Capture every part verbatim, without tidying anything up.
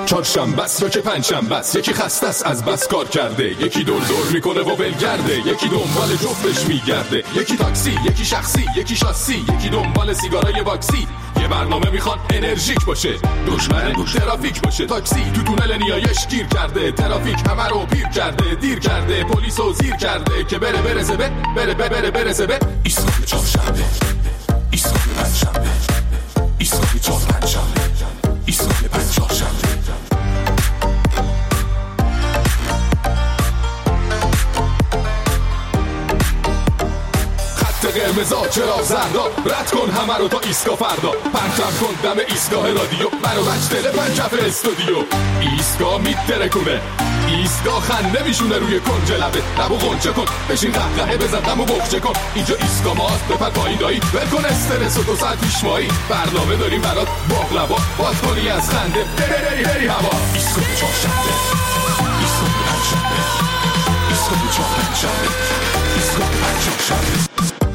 چهارشنبه است یا که پنجشنبه است، یکی خسته است از بس کار کرده، یکی دور دور میکنه و ولگرده، یکی دنبال جفتش میگرده، یکی تاکسی، یکی شخصی، یکی شاسی، یکی دنبال سیگارای باکسی. یه برنامه میخواد انرژیک باشه، دشمن ترافیک باشه. تاکسی تو تونل نیایش گیر کرده، ترافیک همه رو پیر کرده، دیر کرده، پلیسو زیر کرده که بره برسه به بره بره بره برسه به ایستگاه چهارشنبه، ایستگاه پنجشنبه، ایستگاه چهار پنجشنبه، ایستگاه پنجشنبه. قرمزا چرا زردا، رد کن همه رو تا ایستگاه فردا، پرچم کن دم ایستگاه رادیو، منو بچ دل پنجف استودیو. ایستگاه میترکونه، ایستگاه خنده میشونه روی کنج لبه، لبو غنچه کن بشین قهقهه بزن دمو بخچه کن. اینجا ایستگاه ماست بپر پایین دایی، ول کن استرس و دو ساعت پیش مایی، برنامه داریم برات باقلوا، باز کنی از خنده بری بری هوا. ایستگاه چهارشنبه، ایستگاه پنجشنبه، ایستگاه چهار پنجشنبه، ایستگاه پنجشنبه.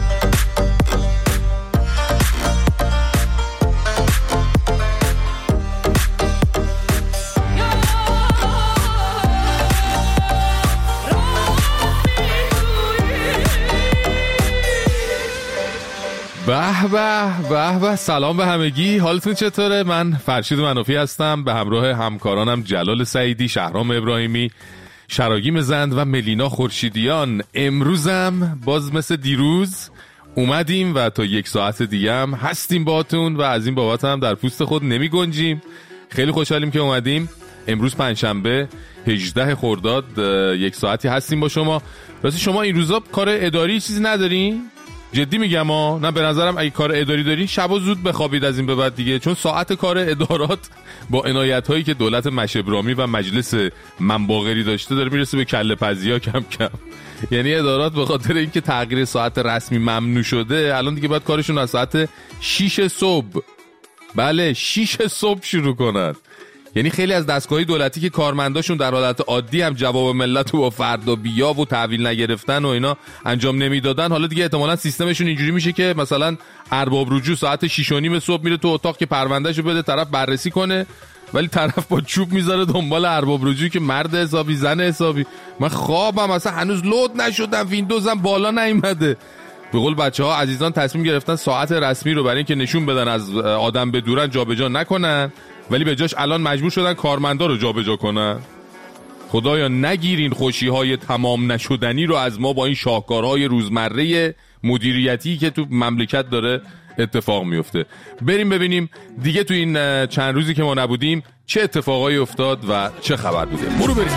به به به به، سلام به همگی، حالتون چطوره؟ من فرشید منافی هستم به همراه همکارانم جلال سعیدی، شهرام ابراهیمی، شراگیم زند و ملینا خورشیدیان. امروزم باز مثل دیروز اومدیم و تا یک ساعت دیگه هم هستیم باتون و از این بابت هم در پوست خود نمی گنجیم. خیلی خوشحالیم که اومدیم. امروز پنجشنبه هجدهم خرداد، یک ساعتی هستیم با شما. راستی شما این روزا کار اداری چیزی ندارین؟ جدی میگم ها، نه به نظرم اگه کار اداری دارین شبا زود بخوابید از این به بعد دیگه، چون ساعت کار ادارات با عنایت هایی که دولت مشبرامی و مجلس منباغری داشته داره میرسه به کله پزیا کم کم. یعنی ادارات به خاطر اینکه تغییر ساعت رسمی ممنوع شده الان دیگه باید کارشون از ساعت شش صبح، بله شش صبح شروع کنن. یعنی خیلی از دستگاهی دولتی که کارمنداشون در حالت عادی هم جواب ملت و فردا بیا و تحویل نگرفتن و اینا انجام نمیدادن، حالا دیگه احتمالاً سیستمشون اینجوری میشه که مثلا ارباب رجوع ساعت شش و نیم صبح میره تو اتاق که پروندهشو بده طرف بررسی کنه، ولی طرف با چوب میذاره دنبال ارباب رجوع که مرد حسابی زن حسابی. من خوابم اصلا هنوز لود نشدم، ویندوزم بالا نیومده. به قول بچه‌ها عزیزان تصمیم گرفتن ساعت رسمی رو برای اینکه نشون بدن از آدم به دورن جابجا نکنن، ولی به جاش الان مجبور شدن کارمندا رو جابجا کنن. خدایا نگیرین خوشی‌های تمام نشدنی رو از ما با این شاهکارهای روزمره مدیریتی که تو مملکت داره اتفاق میفته. بریم ببینیم دیگه تو این چند روزی که ما نبودیم چه اتفاقایی افتاد و چه خبر بوده. برو بریم.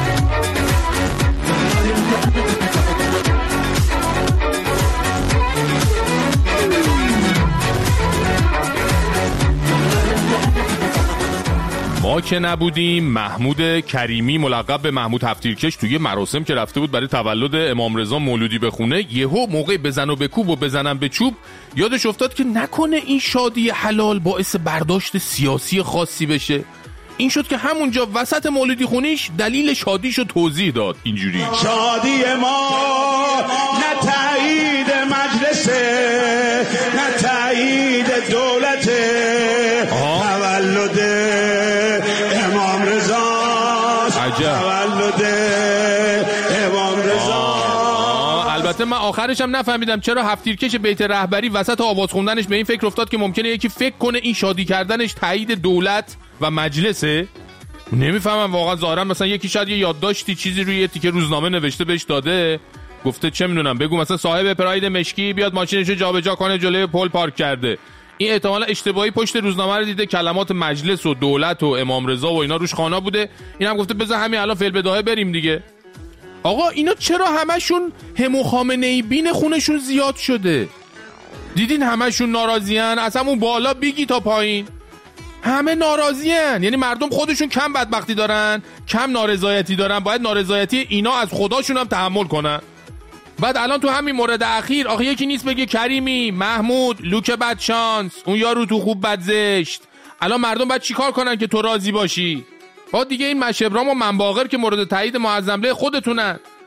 ما که نبودیم محمود کریمی ملقب به محمود هفتیرکش توی مراسم که رفته بود برای تولد امام رضا مولودی بخونه، یهو موقع بزن و بکوب و بزنم به چوب یادش افتاد که نکنه این شادی حلال باعث برداشت سیاسی خاصی بشه. این شد که همونجا وسط مولودی خونیش دلیل شادیشو توضیح داد اینجوری: شادی ما نه تایید مجلسه، نه تایید دولته، تولد امام رضا، تولد امام رضا. البته من آخرش هم نفهمیدم چرا هفتیرکش بیت رهبری وسط آواز خوندنش به این فکر افتاد که ممکنه یکی فکر کنه این شادی کردنش تایید دولت و مجلسه. نمیفهمم واقعا. ظاهرا مثلا یکی شاید یه یادداشتی چیزی روی یه تیکه روزنامه نوشته بهش داده، گفته چه میدونم بگو مثلا صاحب پراید مشکی بیاد ماشینشو جابجا کنه جلوی پل پارک کرده. این احتمالاً اشتباهی پشت روزنامه رو دیده کلمات مجلس و دولت و امام رضا و اینا روش خوانا بوده، این هم گفته بذار همین الان فعل بداهه بریم دیگه. آقا اینا چرا همشون همو خامنه‌ای بین خونشون زیاد شده؟ دیدین همشون ناراضیان، از همون بالا بیگی تا پایین همه ناراضیان. یعنی مردم خودشون کم بدبختی دارن، کم نارضایتی دارن، باید نارضایتی اینا از خداشون هم تحمل کنن. بعد الان تو همین مورد اخیر آخه یکی نیست بگه کریمی، محمود، لوک بدشانس، اون یارو تو خوب بد زشت. الان مردم باید چیکار کنن که تو راضی باشی؟ با دیگه این مشبرام و منباغر که مورد تایید معظمله خودتونن،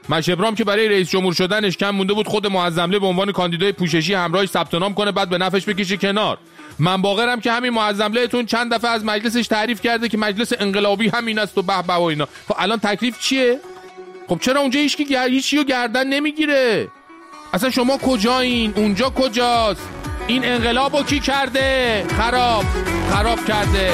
مشبرام که برای رئیس جمهور شدنش کم مونده بود خود معظمله به عنوان کاندیدای پوششی همراهش ثبت نام کنه بعد به نفعش بکشه کنار. من باقرم که همین معظملهتون چند دفعه از مجلسش تعریف کرده که مجلس انقلابی همین است و به به و اینا. خب الان تکلیف چیه؟ خب چرا اونجا هیچ کی هیچیو گردن نمیگیره؟ اصلا شما کجایین؟ اونجا کجاست؟ این انقلابو کی کرده؟ خراب خراب کرده.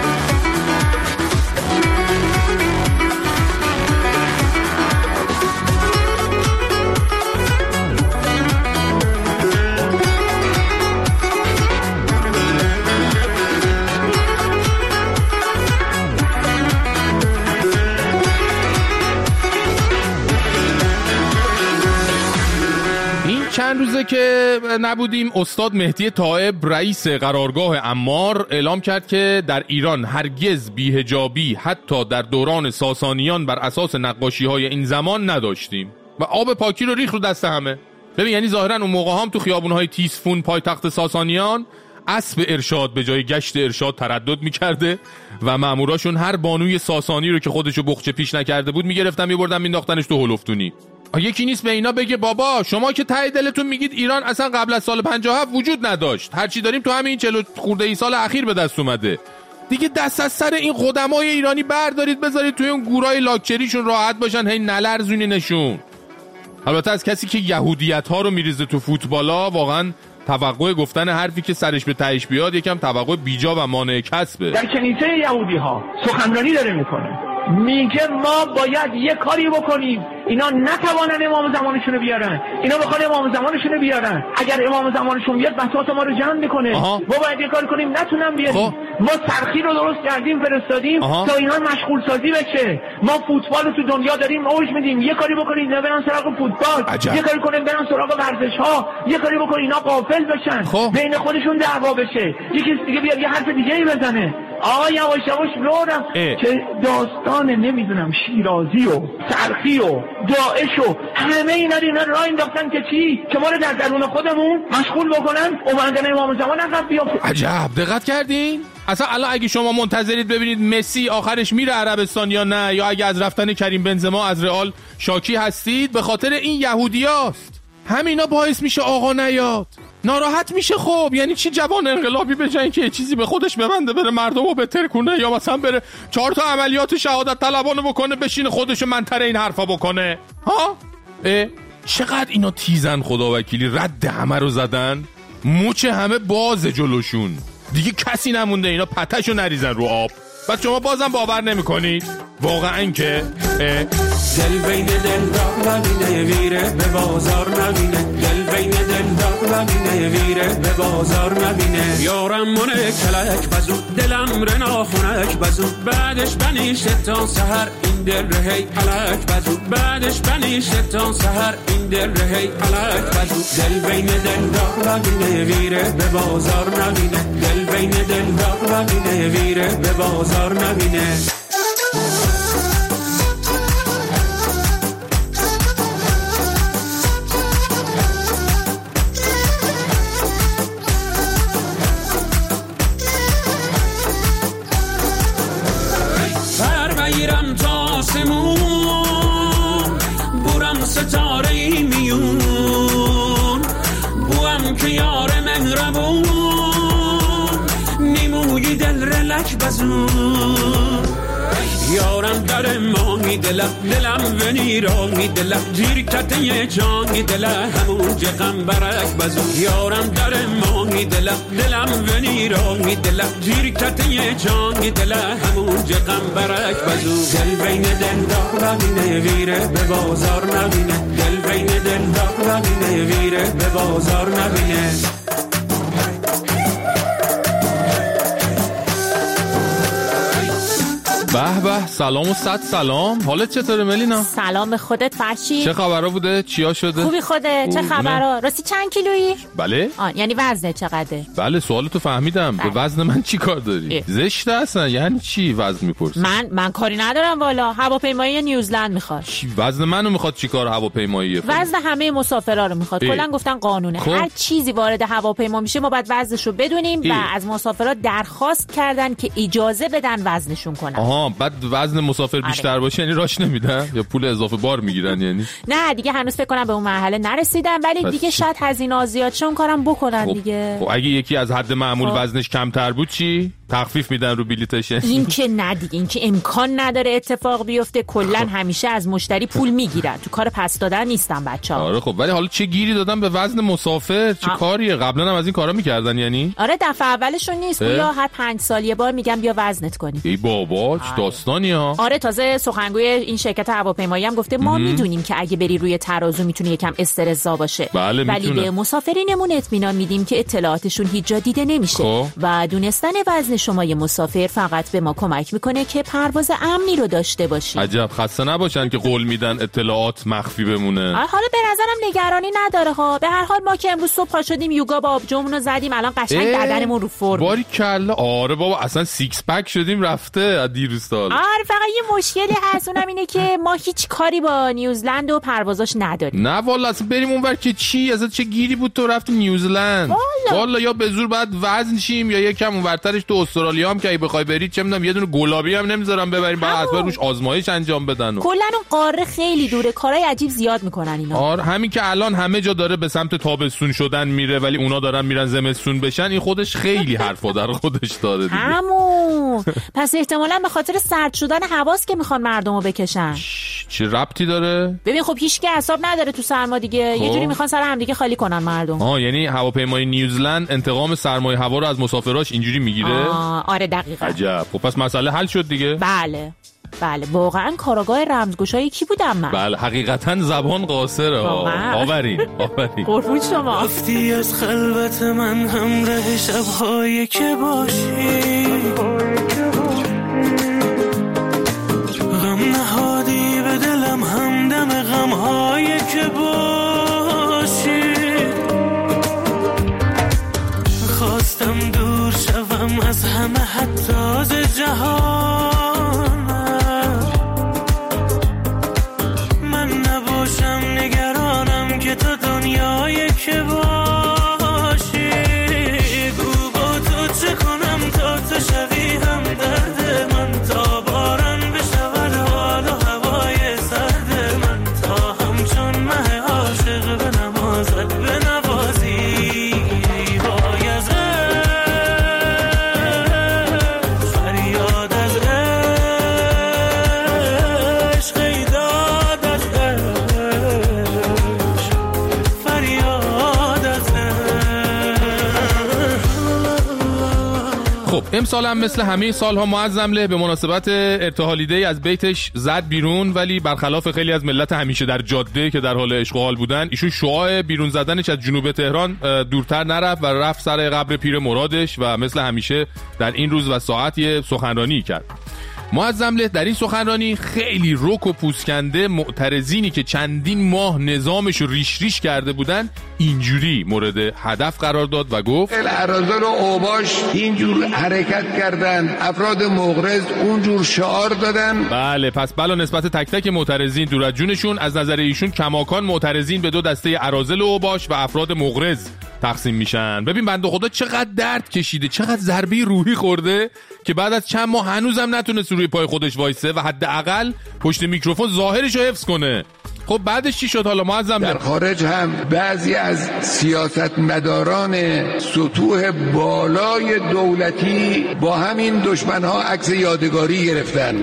چند روزه که نبودیم استاد مهدی طائب رئیس قرارگاه عمار اعلام کرد که در ایران هرگز بی‌حجابی حتی در دوران ساسانیان بر اساس نقاشی‌های این زمان نداشتیم و آب پاکی رو ریخت رو دست همه. ببین یعنی ظاهرا اون موقع هم تو خیابون‌های تیسفون پایتخت ساسانیان اسب ارشاد به جای گشت ارشاد تردد می‌کرده و ماموراشون هر بانوی ساسانی رو که خودشو بخچه پیش نکرده بود می‌گرفتن می‌بردن مینداختنش تو هلفتونی. یکی نیست به اینا بگه بابا شما که ته دلتون میگید ایران اصلا قبل از سال پنجاه و هفت وجود نداشت، هرچی داریم تو همین چهل خورده ای سال اخیر به دست اومده دیگه. دست از سر این قدمای ایرانی بردارید بذارید توی اون گورای لاکچریشون راحت باشن، هی نلرزونی نشون. البته از کسی که یهودیت ها رو میریزه تو فوتبالا واقعا توقع گفتن حرفی که سرش به تهش بیاد یکم توقع بیجا و مانع کسبه. در کنیسه یهودی ها سخنرانی داره میکنه، میگه ما باید یه کاری بکنیم اینا نتوانن امام زمانشون بیارن، اینا بخوان امام زمانشون بیارن، اگر امام زمانشون بیاد بساط ما رو جمع میکنه، ما باید یه کاری کنیم نتونن بیاریم. ما سرخی رو درست کردیم فرستادیم تا اینا مشغول سازی بشه. ما فوتبال رو تو دنیا داریم اوج میدیم، یه کاری بکنید اینا برن سراغ فوتبال، عجب. یه کاری کنیم برن سراغ ورزش ها، یه کاری بکنید اینا غافل بشن، خب. بین خودشون دعوا بشه، یکی دیگه بیاد یه حرف دیگه ای بزنه. آقا یواش یواش برم که داستان نمیدونم شیرازی و سرخی و داعش و همه اینا اینا راه انداختن که چی؟ که ما رو در درون خودمون مشغول بکنن اومدن امام زمان عقب بیافته. عجب دقت کردین؟ اصلا الان اگه شما منتظرید ببینید مسی آخرش میره عربستان یا نه، یا اگه از رفتن کریم بنزما از رئال شاکی هستید، به خاطر این یهودیاست. همینا باعث میشه آقا نیاد، ناراحت میشه. خب یعنی چی جوان انقلابی بجن که چیزی به خودش ببنده بره مردمو بهتر کنه، یا مثلا بره چهار تا عملیات شهادت طلبانه بکنه بشینه خودشو منتر این حرفا بکنه؟ ها اه؟ چقدر اینا تیزن خدا وکیلی، رد همه رو زدن، موچ همه باز جلوشون، دیگه کسی نمونده اینا پتشو نریزن رو آب. بعد شما بازم باور نمی‌کنید واقعا که دل بین دل داغ نبینه ویره به بازار نبینه، دل بین دل داغ نبینه ویره به بازار نبینه. یارم من کلک بزو دلم رنا خونک بزو، بعدش بنیشه تا سحر این دل رهی علک بزو، بعدش بنیشه تا سحر این دل رهی علک بزو. دل بین دل داغ نبینه ویره به بازار نبینه، دل بین دل داغ نبینه ویره به بازار نبینه. بگیرم تا آسمون بورم ستاره ای میون، بوام که یار مهربون نیموی دل رلک بزون. یارم در ماهی دلم دلم و نیرانی دلم جیر کته جانی دلم همون جقم برک بزو. یارم در ماهی دلم دلم و نیرانی دلم جیر کته جانی دلم همون جقم برک بزو. دل بین دل داغ نبینه ویره به بازار نبینه، دل بین دل داغ نبینه ویره به بازار نبینه. به به، سلام و صد سلام. حالت چطوره ملینا؟ سلام به خودت فرشید. چه خبرا بوده؟ چیا شده؟ خوبی خودت؟ چه خبرا؟ راستی چند کیلویی؟ بله؟ آه یعنی وزنت چقدره؟ بله سوالتو فهمیدم. بله. به وزن من چی کار داری؟ زشته اصلا. یعنی چی وزن میپرسی؟ من من کاری ندارم والا. هواپیمایی نیوزلند میخواد. چی وزن منو میخواد؟ چیکار هواپیمایی؟ وزن همه مسافرا رو میخواد. کلا گفتن قانونه. خب. هر چیزی وارد هواپیما میشه ما باید وزنشو بدونیم. ای. و از مسافرا درخواست کردن که اجازه بدن وزنشون کنن. آها بعد وزن مسافر بیشتر آره. باشه یعنی راش نمیدن یا پول اضافه بار میگیرن یعنی؟ نه دیگه هنوز فکر کنم به اون مرحله نرسیدن، ولی دیگه شاید هزینه زیاد چون کارم بکنن خب. دیگه. خب اگه یکی از حد معمول خب. وزنش کمتر بود چی؟ تخفیف میدن رو بلیتش؟ این که نه دیگه، این که امکان نداره اتفاق بیفته. کلا خب. همیشه از مشتری پول میگیرن، تو کار پس دادن نیستن بچه‌ها. آره خب ولی حالا چه گیری دادن به وزن مسافر؟ چه آه. کاریه؟ قبلا هم از این کارا میکردن یعنی؟ آره دفعه اولشون نیست، یا هر پنج سال یه بار میگم بیا وزنت کنی. ای بابا چه داستانی ها. آره تازه سخنگوی این شرکت هواپیمایی هم گفته ما میدونیم که اگه بری روی ترازو میتونه یکم استرس‌زا باشه، بله ولی به مسافرینمون اطمینان میدیم که اطلاعاتشون هیچ جا دیده نمیشه خب. و دونستن وزن شما ی مسافر فقط به ما کمک میکنه که پرواز امنی رو داشته باشیم. عجب خسته نباشن که قول میدن اطلاعات مخفی بمونه. حالا به نظرم نگرانی نداره ها. به هر حال ما که امروز صبح پا شدیم یوگا با آبجومون رو زدیم، الان قشنگ بدنمون رو فرم. باری کلا. آره بابا اصلا سیکس پک شدیم رفته دیروز سال. آره فقط یه مشکلی هست، اونم اینه که ما هیچ کاری با نیوزلند و پروازاش نداریم. نه والا اصلا بریم اونور که چی؟ اصلا چه گیری بود تو رفتی نیوزلند؟ والا, والا یا به زور بعد وزن شیم یا یکم اونورترش تو استرالیا هم که اگه بخوای بری چه میدونم یه دونه گلابی هم نمیذارم ببریم، بعد حتما روش آزمایش انجام بدن. کلا اون قاره خیلی دوره، کارهای عجیب زیاد میکنن اینا. آره همین که الان همه جا داره به سمت تابستون شدن میره ولی اونا دارن میرن زمستون بشن، این خودش خیلی حرفا در خودش داره دیگه. همون پس احتمالاً به خاطر سرد شدن حواس که میخوان مردمو بکشن. چه ربطی داره؟ ببین خب هیچ کی حساب نداره تو سرما دیگه، خب. یه جوری میخوان سر هم دیگه خالی کنن مردم. آه یعنی هواپیمای نیوزلند انتقام سرمایه هوا رو از مسافراش اینجوری میگیره؟ آه آره دقیقاً. عجب. خب پس مسئله حل شد دیگه. بله بله واقعا کاراگاه رمزگشایی کی بودم من؟ بله حقیقتا زبان قاصره. آورین آورین قربون شما. رفتی از خلوت من همراه شب‌هایی که باشی، غم نهادی به دلم همدم غم‌هایی که باشی، خواستم دور شوم از همه حتی از جهان، که تو دنیایی که باشی، گو با تو چه کنم تا تو شوی هم درد من، تا باران بشود حال و هوای سرد من، تا همچون مه عاشق به نمازت بنوازی، وای از فریاد از عشق ای داد از خب امسال هم مثل همه سالها معظمله به مناسبت ارتحالیده‌ای از بیتش زد بیرون، ولی برخلاف خیلی از ملت همیشه در جاده که در حال عشق و حال بودن، ایشون شعاع بیرون زدنش از جنوب تهران دورتر نرفت و رفت سر قبر پیر مرادش و مثل همیشه در این روز و ساعت یه سخنرانی کرد. معظمله در این سخنرانی خیلی رک و پوسکنده معترضینی که چندین ماه نظامش رو ریش ریش کرده بودن اینجوری مورد هدف قرار داد و گفت اراذل و اوباش اینجور حرکت کردن، افراد مغرض اونجور شعار دادن. بله پس بلا نسبت تک تک معترضین دور از جونشون، از نظر ایشون کماکان معترضین به دو دسته اراذل و اوباش و افراد مغرض تقسیم میشن. ببین بنده خدا چقدر درد کشیده، چقدر ضربه روحی خورده که بعد از چند ماه هنوزم نتونست روی پای خودش وایسه و حداقل پشت میکروفون ظاهرش رو حفظ کنه. خب بعدش چی شد حالا معظم؟ در خارج هم بعضی از سیاستمداران سطوح بالای دولتی با همین دشمنها عکس یادگاری گرفتن.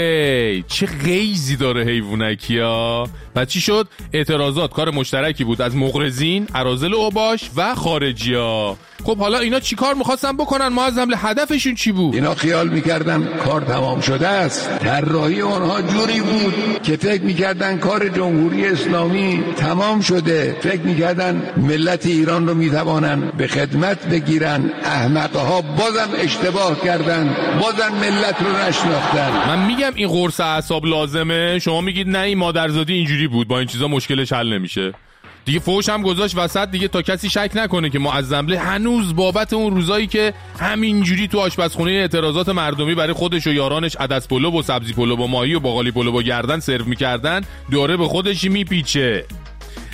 آخه چه غیزی داره حیوانکیا. بعد چی شد؟ اعتراضات کار مشترکی بود از مغرضین، اراذل و اوباش و خارجیا. خب حالا اینا چی کار می‌خواستن بکنن معظم؟ هدفشون چی بود؟ اینا خیال می‌کردن کار تمام شده است. طراحی اونها جوری بود که فکر می‌کردن کار جمهوری اسلامی تمام شده، فکر می‌کردن ملت ایران رو می‌توانن به خدمت بگیرن. احمق‌ها بازم اشتباه کردن، بازم ملت رو نشناختن. من میگم این قرص اعصاب لازمه، شما میگید نه این مادرزادی اینجوری بود، با این چیزا مشکلش حل نمیشه. دیگه فوش هم گذاشت وسط دیگه تا کسی شک نکنه که معظمله هنوز بابت اون روزایی که همینجوری تو آشپزخونه اعتراضات مردمی برای خودش و یارانش عدس پلو و سبزی پلو و ماهی و باقالی پلو و گردن سرو میکردن داره به خودش میپیچه.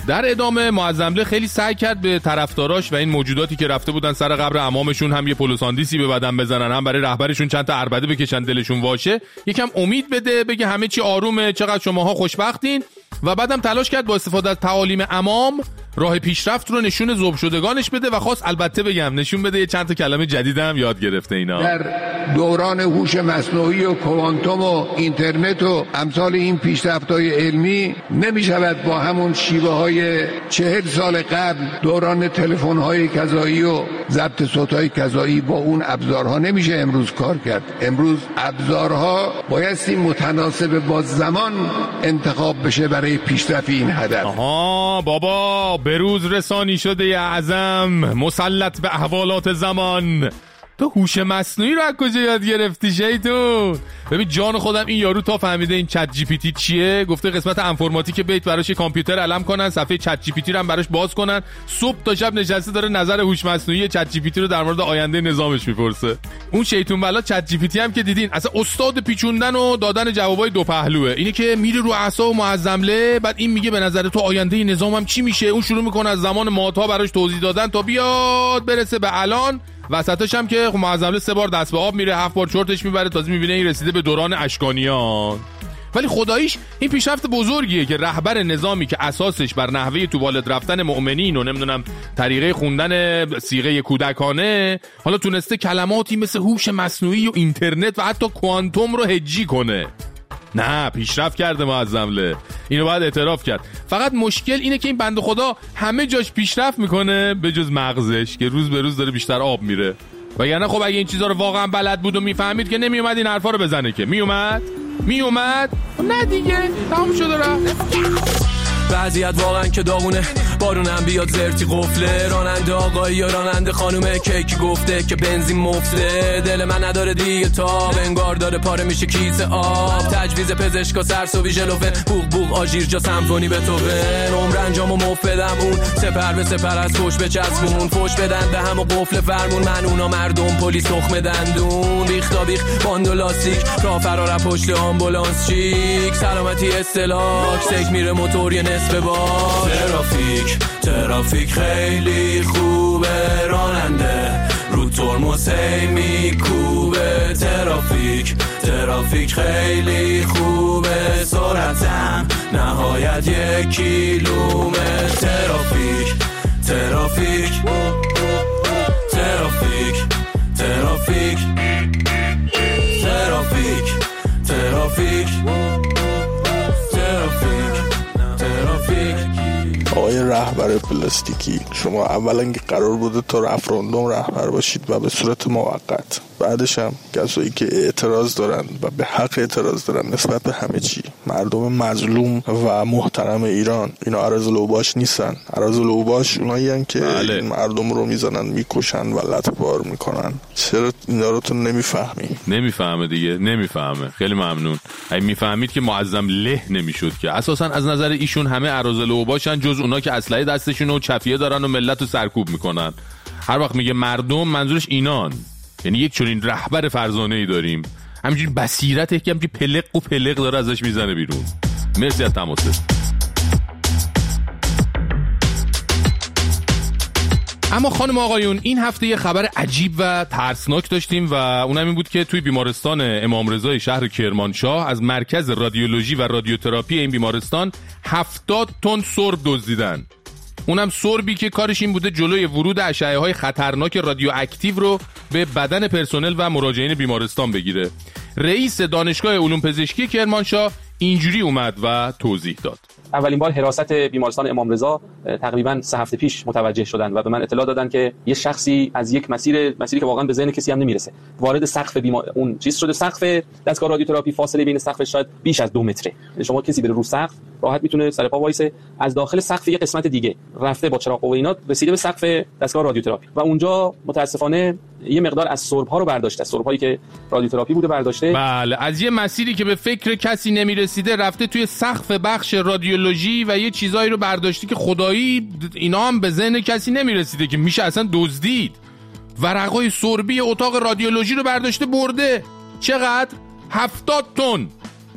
در ادامه معظمله خیلی سعی کرد به طرفداراش و این موجوداتی که رفته بودن سر قبر عمامشون هم یه پلوساندیسی به بدن بزنن، هم برای رهبرشون چند تا عربده بکشن دلشون واشه، یکم امید بده، بگه همه چی آرومه، چقدر شماها خوشبختین. و بعدم تلاش کرد با استفاده از تعالیم عمام راه پیشرفت رو نشون ذوب شدگانش بده و خواست البته بگم نشون بده یه چند تا کلمه جدیدم یاد گرفته اینا. در دوران هوش مصنوعی و کوانتوم و اینترنت و امثال این پیشرفت‌های علمی نمی‌شود با همون شیوه‌های چهل سال قبل دوران تلفن‌های کذایی و ضبط صوت‌های کذایی با اون ابزارها نمیشه امروز کار کرد. امروز ابزارها بایستی متناسب با زمان انتخاب بشه برای پیشرفت این هدف. آها بابا، بروز رسانی شده ی اعظم مسلط به احوالات زمان. تو هوش مصنوعی رو از کجا یاد گرفتی شیطون؟ ببین جان خودم این یارو تا فهمیده این چت جی پی تی چیه، گفته قسمت انفرماتیک بیت براش کامپیوتر علم کنن، صفحه چت جی پی تی رو هم براش باز کنن، صبح تا شب نشسته داره نظر هوش مصنوعی چت جی پی تی رو در مورد آینده نظامش میپرسه. اون شیطون بلا چت جی پی تی هم که دیدین اصلا استاد پیچوندن و دادن جوابای دو پهلوه. اینه که میره رو اعصاب معظمله، بعد این میگه به نظر تو آینده نظامم چی میشه، اون شروع میکنه از زمان ماتا براش توضیح دادن تا بیاد برسه به الان. وسطش هم که معظمله سه بار دست به آب میره، هفت بار چرتش میبره، تازه میبینه این رسیده به دوران اشکانیان. ولی خداییش این پیشرفت بزرگیه که رهبر نظامی که اساسش بر نحوه تو بالت رفتن مؤمنین و نمیدونم طریقه خوندن صیغه کودکانه، حالا تونسته کلماتی مثل هوش مصنوعی و اینترنت و حتی کوانتوم رو هجی کنه. نه پیشرفت کرده معظمله، اینو باید اعتراف کرد. فقط مشکل اینه که این بنده خدا همه جاش پیشرفت میکنه به جز مغزش که روز به روز داره بیشتر آب میره. وگرنه خب اگه این چیزا رو واقعا بلد بود و میفهمید که نمیومد این حرفا رو بزنه، که میومد میومد نه دیگه تموم شده رفت. وضعیت واقعا که داغونه، بارونم بیاد زرتی قفله، راننده آقایی یا راننده خانومه کیکی گفته که بنزین مفته، دل من نداره دیگه تاب، انگار داره پاره میشه کیسه آب، تجویز پزشکا سرسوبی ژلوفن، بوق بوق آژیر جا سمفونی بتوون، عمر انجامو مف بدم اون سپر به سپر از فوش بچسبون، فوش بدن به هم و قفل فرمون، من اونا مردم پلیس تخم دندون، ریختا بیخ باندو لاستیک راه فرار پشت آمبولانس چیک، سلامتی استلاک سیک میره موتور یه نصف بار، ترافیک ترافیک خیلی خوبه، راننده رو ترمز هی میکوبه، ترافیک ترافیک خیلی خوبه، سرعتم نهایت یک کیلومتر، ترافیک ترافیک ترافیک ترافیک ترافیک ترافیک آقای رهبر پلاستیکی، شما اولا که قرار بوده تا رفراندوم رهبر باشید و به صورت موقت، بعدش هم کسایی که اعتراض دارن و به حق اعتراض دارن نسبت به همه چی، مردم مظلوم و محترم ایران، اینا اراذل اوباش نیستن. اراذل اوباش اونایی هستن که بله. این مردم رو میزنن میکشن و لطمه‌بار میکنن. چرا اینا رو تو نمیفهمی؟ نمیفهمه دیگه، نمیفهمه. خیلی ممنون. اگه میفهمید که معظم له نمیشد که. اساسا از نظر ایشون همه اراذل اوباشن جز اونا که اسلحه دستشون و چفیه دارن و ملت رو سرکوب میکنن. هر وقت میگه مردم منظورش اینان. یعنی یک چنین رهبر فرزانه‌ای داریم، همینجوری بصیرت یکم که پلق و پلق داره ازش میزنه بیرون. مرسی از تماست. اما خانم آقایون، این هفته یه خبر عجیب و ترسناک داشتیم و اونم این بود که توی بیمارستان امام رضای شهر کرمانشاه از مرکز رادیولوژی و رادیوتراپی این بیمارستان هفتاد تن سرب دزدیدن. اونم سربی که کارش این بوده جلوی ورود اشعه‌های خطرناک رادیواکتیو رو به بدن پرسنل و مراجعین بیمارستان بگیره. رئیس دانشگاه علوم پزشکی کرمانشاه اینجوری اومد و توضیح داد. اولین بار حراست بیمارستان امام رضا تقریباً سه هفته پیش متوجه شدن و به من اطلاع دادن که یه شخصی از یک مسیر مسیری که واقعاً به ذهن کسی هم نمیرسه وارد سقف بیمار اون چیز شده. سقف دستگاه رادیوتراپی فاصله بین سقف شاید بیش از دو متره. شما کسی بره رو سقف راحت میتونه سر پا وایسه. از داخل سقف یه قسمت دیگه رفته با چراغ و اینا رسیده به سقف دستگاه رادیوتراپی و اونجا متاسفانه یه مقدار از سرب‌ها رو برداشته، سرب‌هایی که رادیوتراپی بوده برداشته. بله، از یه مسیری که به فکر کسی نمیرسیده رفته توی سقف بخش رادیولوژی و یه چیزایی رو برداشته که خدایی اینا هم به ذهن کسی نمیرسیده که میشه اصلا دزدید. ورقای سربی اتاق رادیولوژی رو برداشته برده. چقدر؟ هفتاد تن.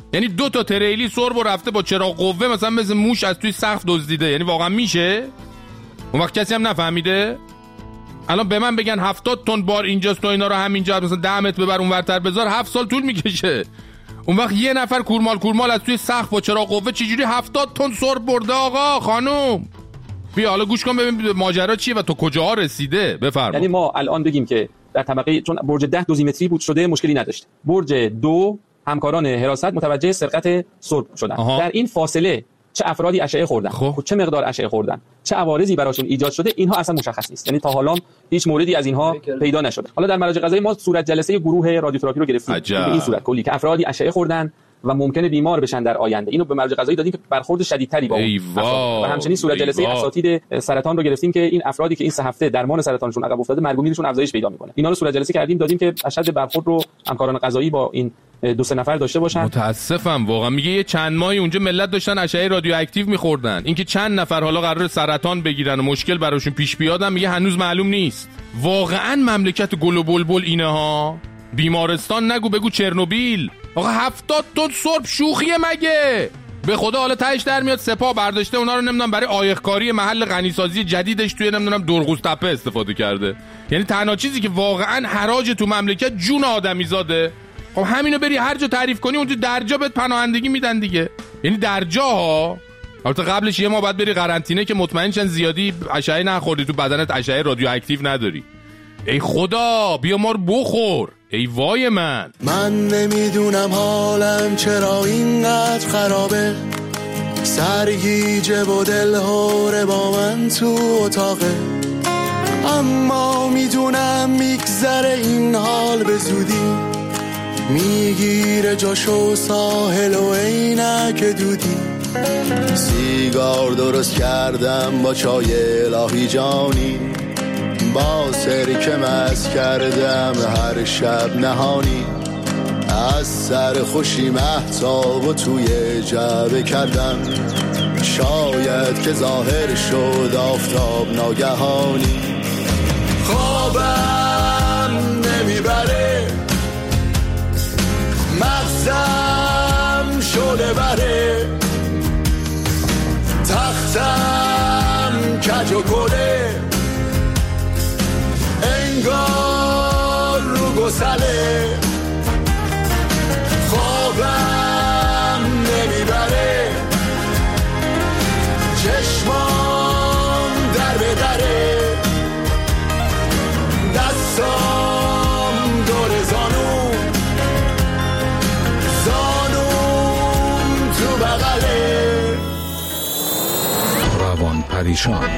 یعنی دو تا تریلی سرب و رفته با چراغ قوه مثلا مثل موش از توی سقف دزدیده. یعنی واقعا میشه؟ اون وقت کسی هم نفهمیده؟ الان به من بگن هفتاد تن بار اینجاست تو اینا رو همینجا مثلا ده متر ببر اونورتر بذار، هفت سال طول میکشه. اون وقت یه نفر کورمال کورمال از توی سقف با چراغ قوه چجوری هفتاد تن سرب برده؟ آقا خانم بیا حالا گوش کن ببین ماجرا چیه و تو کجاها رسیده. بفرما. یعنی ما الان بگیم که در طبقه، چون برج ده دوزیمتری بود شده مشکلی نداشت، برج دو همکاران حراست متوجه سرقت سرب شدن. آها. در این فاصله چه افرادی اشعه خوردن، خب چه مقدار اشعه خوردن، چه عوارضی براشون ایجاد شده، اینها اصلا مشخص نیست. یعنی تا حالا هیچ موردی از اینها پیدا نشده. حالا در مراجع قضایی ما صورت جلسه گروه رادیوتراپی رو گرفتیم به این صورت کلی که افرادی اشعه خوردن و ممکنه بیمار بشن در آینده. اینو به مراجع قضایی دادیم که برخورد شدیدتری با اون و همچنین صورت جلسه اساتید سرطان رو گرفتیم که این افرادی که این سه هفته درمان سرطانشون عقب افتاده مرگ و میرشون افزایش پیدا میکنه. اینا رو صورت جلسه کردیم دادیم که اشد برخورد رو همکاران قضایی با این دو سه نفر داشته باشن. متاسفم واقعا. میگه یه چند ماهی اونجا ملت داشتن اشعه رادیواکتیو میخوردن. اینکه چند نفر حالا قرار سرطان بگیرن و مشکل براشون پیش بیاد میگه هنوز معلوم نیست. واقعا مملکت گل و بلبل اینه ها. بیمارستان نگو بگو چرنوبیل. آقا هفتاد تن سرب شوخیه مگه؟ به خدا حالا تهش در میاد سپاه برداشته اونا رو نمیدونم برای آیخکاری محل غنیسازی جدیدش توی نمیدونم درغوز تپه استفاده کرده. یعنی تنها چیزی که واقعا حراج تو مملکت جون آدمیزاده. خب همینو بری هر جا تعریف کنی اونجا درجا بهت پناهندگی میدن دیگه. یعنی درجا ها. البته قبلش یه ما باید بری قرنطینه که مطمئن شن زیادی اشعه نخوردی تو بدنت اشعه رادیواکتیو نداری. ای خدا بیا ما رو بخور. ای وای من. من نمیدونم حالم چرا اینقدر خرابه، سرگیجه و دلهوره با من تو اتاقه، اما میدونم میگذره این حال به زودی، میگیره جاشو ساحل و عینک دودی. سیگار درست کردم با چای الهی جانی، با سرکه مست کردم هر شب نهانی، از سر خوشی مهتاب و توی جعبه کردم، شاید که ظاهر شد آفتاب ناگهانی. خوابم نمیبره، مغزم شده بره، تختم کج و کله، انگار رو گسله. خوابم نمیبره، چشمام در به دره، دستام دور زانون، زانون تو بغله. روان پریشان.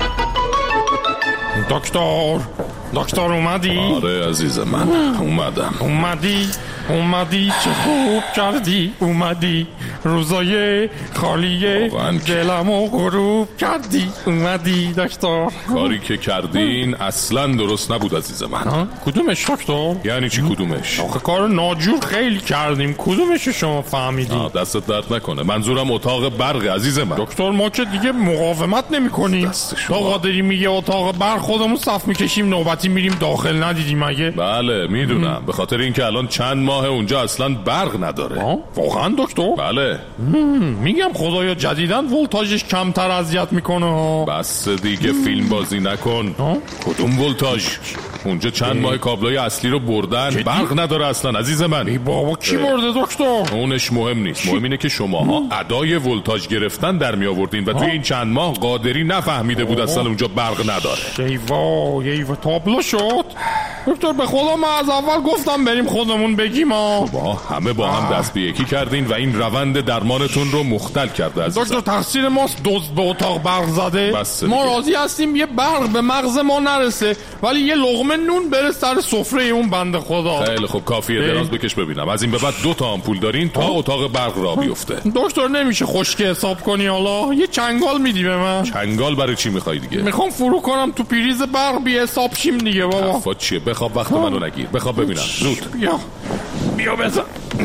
دکتر دکتر اومدی؟ آره عزیز من اومدم. اومدی؟ اومدی چه خوب کردی اومدی، روزای خالیه دلمو غروب کردی اومدی دکتر. کاری که کردین اصلا درست نبود عزیز من. کدومش دکتر؟ یعنی چی کدومش؟ آخه کار ناجور خیلی کردیم، کدومش شما فهمیدی؟ دستت درد نکنه، منظورم اتاق برق عزیز من. دکتر ما که دیگه مقاومت نمی کنیم، تا قادری میگه اتاق برق خودمون صف میکشیم نوبتی میریم داخل، ندیدیم مگه؟ بله میدونم، به خاطر اینکه الان چند ماه اونجا اصلا برق نداره. واقعا دکتر؟ بله. میگم خدایا جدیدن ولتاژش کمتر اذیت میکنه. بس دیگه فیلم بازی نکن. کدوم ولتاژ؟ اونجا چند ماه کابلای اصلی رو بردن، برق نداره اصلا عزیز من. ای بابا کی برده دکتر؟ اونش مهم نیست، مهم اینه که شماها ادای ولتاژ گرفتن در می آوردین و توی این چند ماه قادری نفهمیده بود اصلا اونجا برق نداره. ای وای ای وای تابلو شد. دکتر به خدا من از اول گفتم بریم خودمون بگیم. با همه با هم دست به یکی کردین و این روند درمانتون رو مختل کرده عزیزم. دکتر تقصیر ماست دزد به اتاق برق زده. ما راضی هستیم یه برق به مغز ما نرسه، ولی یه لقمه نون بره سر سفره اون بنده خدا. خیلی خب کافیه، دراز بکش ببینم. از این به بعد دو تا آمپول دارین تا اتاق برق را بیفته. دکتر نمیشه خشک حساب کنی حالا؟ یه چنگال میدی به من؟ چنگال برای چی میخوای دیگه؟ میخوام فرو کنم تو پریز برق بی حساب شیم دیگه بابا. حرفات چیه؟ بخواب وقت منو نگیر. بخواب ببینم زود. بیا بیا بزن.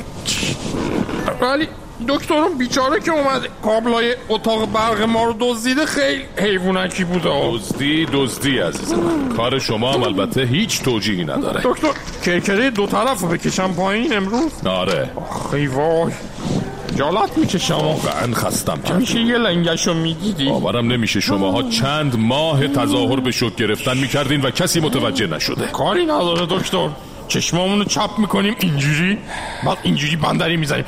ولی دکترم بیچاره که اومده کابلای اتاق برق ما رو دزدیده، خیلی حیوانکی بوده. دزدی دزدی عزیزم، کار شما هم البته هیچ توجیهی نداره. دکتر کرکره دو طرف رو بکشم پایین امروز؟ آره. خیلی وای خجالت میکشم. واقعا خستم کرد. میشه یه لنگشو میدیدی؟ باورم نمیشه شماها چند ماه تظاهر به شوک گرفتن میکردین و کسی متوجه نشده. کاری نداره دکتر، چشمامونو چپ میکنیم اینجوری، بعد اینجوری بندری میزنیم.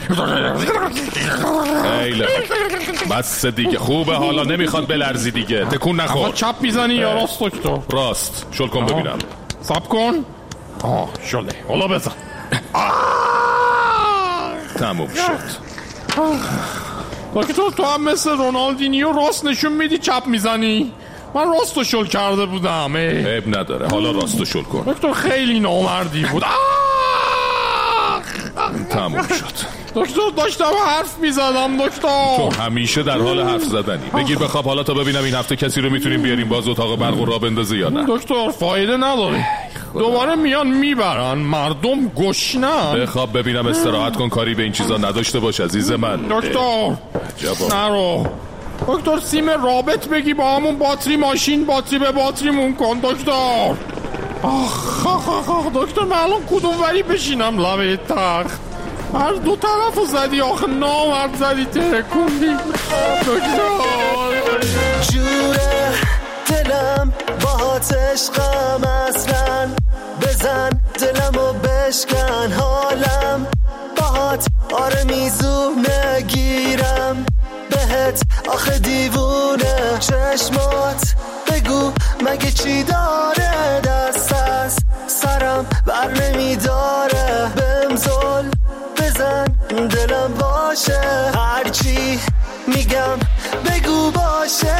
خیلی بس دیگه، خوبه حالا نمیخواد بلرزی دیگه. تکون نخور. چپ میزنی یا راست دکتر؟ راست. شل کن ببینم. صبر کن. آه شله. حالا بزن. تموم شد. دکتر تو هم مثل رونالدینیو راست نشون میدی چپ میزنی. من راستو شل کرده بودم. عیب نداره، حالا راستو شل کن. دکتر خیلی نامردی بود. تموم شد. دکتر داشتم حرف میزدم دکتر. تو همیشه در حال حرف زدنی. بگیر بخواب حالا تا ببینم این هفته کسی رو میتونیم بیاریم باز اتاق برق و راه بندازه یا نه. دکتر فایده نداره، دوباره میان میبرن، مردم گشنن. بخواب ببینم، استراحت کن، کاری به این چیزا نداشته باش عزیز من. دکتر نرو دکتر، سیم رابط بگی با همون باتری ماشین باتری به باتریمون کن دکتر. آخ آخ آخ دکتر، من الان کدوم وری بشینم لبه تخت؟ هر دو طرفو زدی آخه، نامرد زدی ترکوندی دکتر. جوره دلم باهات عشقم اصلا، بزن دلمو بشکن حالم باهات، آره میزونه گیرم بهت آخه دیوونه. چشمات بگو مگه چی داره، دست از سرم بر نمیداره. بهم زل بزن دلم باشه، هرچی میگم بگو باشه.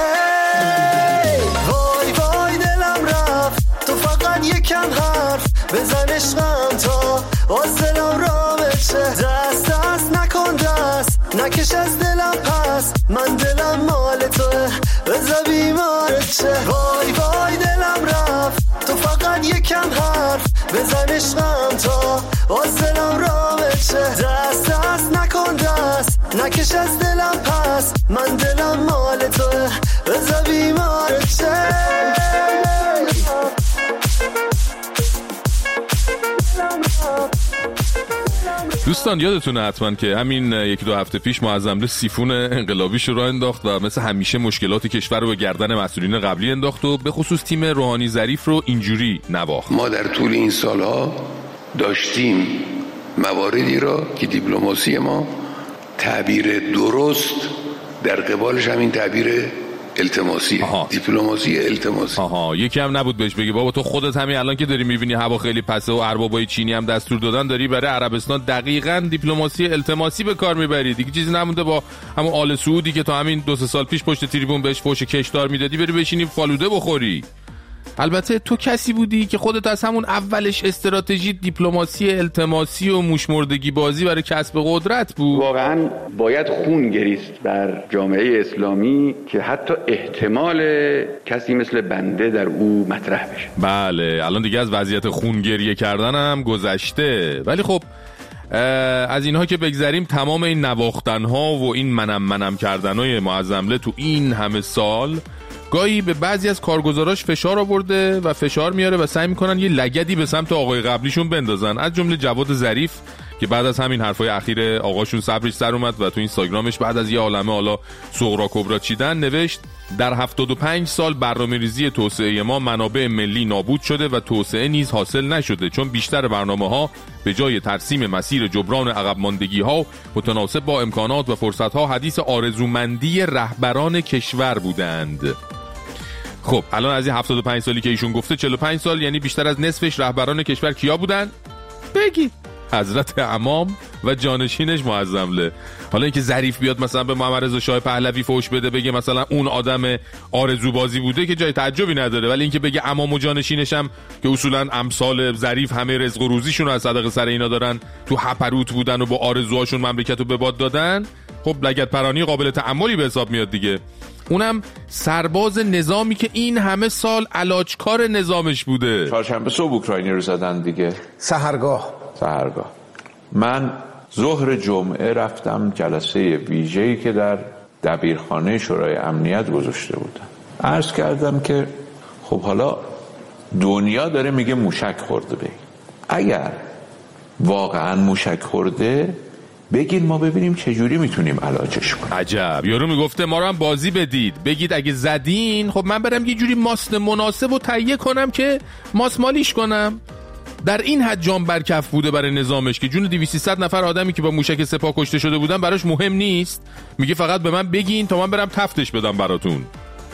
وای وای دلم رفت، تو فقط یکم حرف بزن عشقم تا حوصله‌ام را بشه. دست دست نکن دست نکش از دلم پس، من دلم مال توه بذار بیمارت شه. وای وای دلم رفت، تو فقط یکم حرف بزن عشقم تا حوصله‌ام را بشه. دست دست نکن دست نکش از دلم پس، من دلم مال توه بذار بیمارت شه. دوستان یادتونه حتما که همین یکی دو هفته پیش معظم سیفون انقلابیش رو راه انداخت و مثل همیشه مشکلات کشور رو به گردن مسئولین قبلی انداخت و به خصوص تیم روحانی ظریف رو اینجوری نواخت. ما در طول این سالها داشتیم مواردی را که دیپلماسی ما تعبیر درست در قبالش همین تعبیر التماسی، دیپلماسی التماسی. آها، یکی هم نبود بهش بگی بابا تو خودت همین الان که داری میبینی هوا خیلی پسه و اربابای چینی هم دستور دادن داری برای عربستان دقیقاً دیپلماسی التماسی به کار میبری دیگه. چیزی نمونده با همون آل سعودی که تو همین دو سه سال پیش پشت تریبون بهش فوش کشدار میدادی بری بشینی فالوده بخوری. البته تو کسی بودی که خودت از همون اولش استراتژی دیپلماسی التماسی و موشمردگی بازی برای کسب قدرت بود. واقعا باید خون گریست بر جامعه اسلامی که حتی احتمال کسی مثل بنده در او مطرح بشه. بله الان دیگه از وضعیت خون گریه کردن هم گذشته، ولی خب از اینها که بگذریم، تمام این نواختنها و این منم منم کردنهای معظمله تو این همه سال گاهی به بعضی از کارگزاراش فشار آورده و فشار میاره و سعی میکنن یه لگدی به سمت آقای قبلیشون بندازن، از جمله جواد ظریف که بعد از همین حرفای اخیر آقاشون صبرش سر اومد و تو اینستاگرامش بعد از یه عالمه حالا صغرا کبرا چیدن نوشت در هفتاد و پنج سال برنامه‌ریزی توسعه ما منابع ملی نابود شده و توسعه نیز حاصل نشده، چون بیشتر برنامه‌ها به جای ترسیم مسیر جبران عقب ماندگی‌ها متناسب با امکانات و فرصت‌ها حدیث آرزومندی رهبران کشور بودند. خب الان از این هفتاد و پنج سالی که ایشون گفته چهل و پنج سال، یعنی بیشتر از نصفش رهبران کشور کیا بودن؟ بگی حضرت امام و جانشینش معظمله. حالا اینکه ظریف بیاد مثلا به محمد رضا شاه پهلوی فوش بده بگه مثلا اون آدم آرزوبازی بوده که جای تعجبی نداره، ولی اینکه بگه امام و جانشینش هم که اصولا امثال ظریف همه رزق و روزیشون رو از صدقه سر اینا دارن تو هپروت بودن و با آرزوهاشون مملکت رو به باد دادن، خب لگد پرانی قابل تأملی به حساب میاد دیگه. اونم سرباز نظامی که این همه سال علاجکار نظامش بوده. چهارشنبه صبح اوکراینی رو زدن دیگه، سحرگاه سحرگاه من ظهر جمعه رفتم جلسه ویژه‌ای که در دبیرخانه شورای امنیت گذاشته بودن. عرض کردم که خب حالا دنیا داره میگه موشک خورده به این. اگر واقعا موشک خورده بگین ما ببینیم چجوری میتونیم علاجش کنیم. عجب، یارو میگفته ما رو هم بازی بدید، بگید اگه زدین خب من برم یه جوری ماست مناسب و تهیه کنم که ماسمالیش کنم. در این حد جان برکف بوده برای نظامش که جون دویست سیصد نفر آدمی که با موشک سپاه کشته شده بودن براش مهم نیست. میگه فقط به من بگین تا من برم تفتش بدم براتون.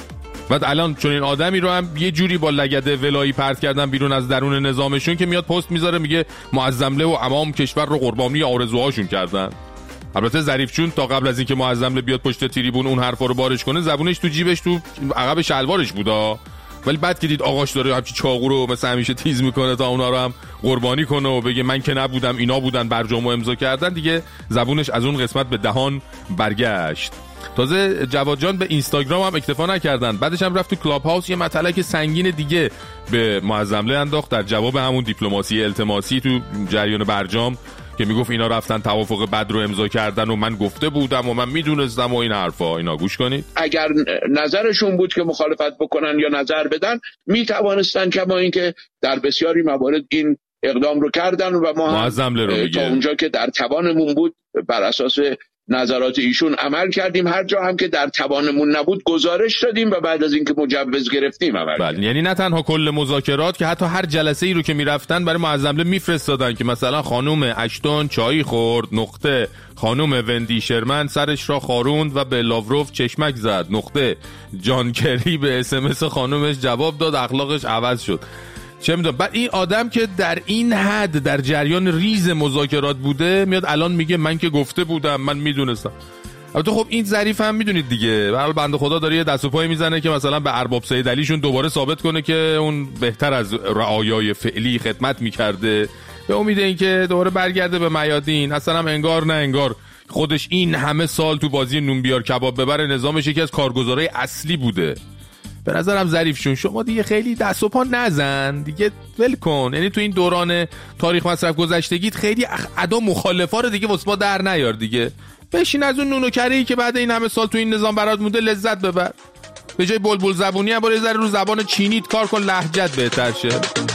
بعد الان چون این آدمی رو هم یه جوری با لگد ولایی پرت کردن بیرون از درون نظامشون که میاد پست میذاره میگه معظمله و امام کشور رو قربانی آرزوهاشون کردن. البته ظریف چون تا قبل از اینکه معظمله بیاد پشت تریبون اون حرفا رو بارش کنه زبونش تو جیبش تو عقب شلوارش بودا، ولی بعد که دید آقاش داره همچی چاقو رو مثل همیشه تیز میکنه تا اونا رو هم قربانی کنه و بگه من که نبودم اینا بودن برجامو امضا کردن، دیگه زبونش از اون قسمت به دهان برگشت. تازه جواد جان به اینستاگرام هم اکتفا نکردن، بعدش هم رفت تو کلاب هاوس یه مطلق سنگین دیگه به معظمله انداخت در جواب همون دیپلماسی التماسی تو جریان برجام که میگفت اینا رفتن توافق بد رو امضا کردن و من گفته بودم و من میدونستم و این حرفا. اینا گوش کنید. اگر نظرشون بود که مخالفت بکنن یا نظر بدن میتوانستن، کما اینکه در بسیاری موارد این اقدام رو کردن و ما هم تا اونجا که در توانمون بود بر اساس نظرات ایشون عمل کردیم، هر جا هم که در توانمون نبود گزارش دادیم و بعد از اینکه مجوز گرفتیم عمل کردیم. یعنی نه تنها کل مذاکرات که حتی هر جلسه ای رو که میرفتن برای معظمله میفرستادن که مثلا خانم اشتون چای خورد نقطه، خانم وندی شرمن سرش را خاروند و به لاوروف چشمک زد نقطه، جان کری به اس ام اس خانمش جواب داد اخلاقش عوض شد. چه میدونم. بعد این آدم که در این حد در جریان ریز مذاکرات بوده میاد الان میگه من که گفته بودم من میدونستم. البته خب این ظریف هم میدونید دیگه، برای بنده خدا داره یه دست و پای میزنه که مثلا به ارباب سید علیشون دوباره ثابت کنه که اون بهتر از رعایای فعلی خدمت میکرده، به امید اینکه دوباره برگرده به میادین. اصلا هم انگار نه انگار خودش این همه سال تو بازی نون بیار کباب ببره نظامش یکی از کارگزارای اصلی بوده. به نظرم ظریفشون شما دیگه خیلی دست و پا نزن دیگه، ول کن. یعنی تو این دوران تاریخ مصرف گذشتگیت خیلی ادا مخالفا رو دیگه واسه ما در نیار دیگه. بشین از اون نونو کره‌ای که بعد این همه سال تو این نظام برات مونده لذت ببر. به جای بلبل زبونی هم برو یه ذره رو زبان چینیت کار کن، لهجت بهتر شه.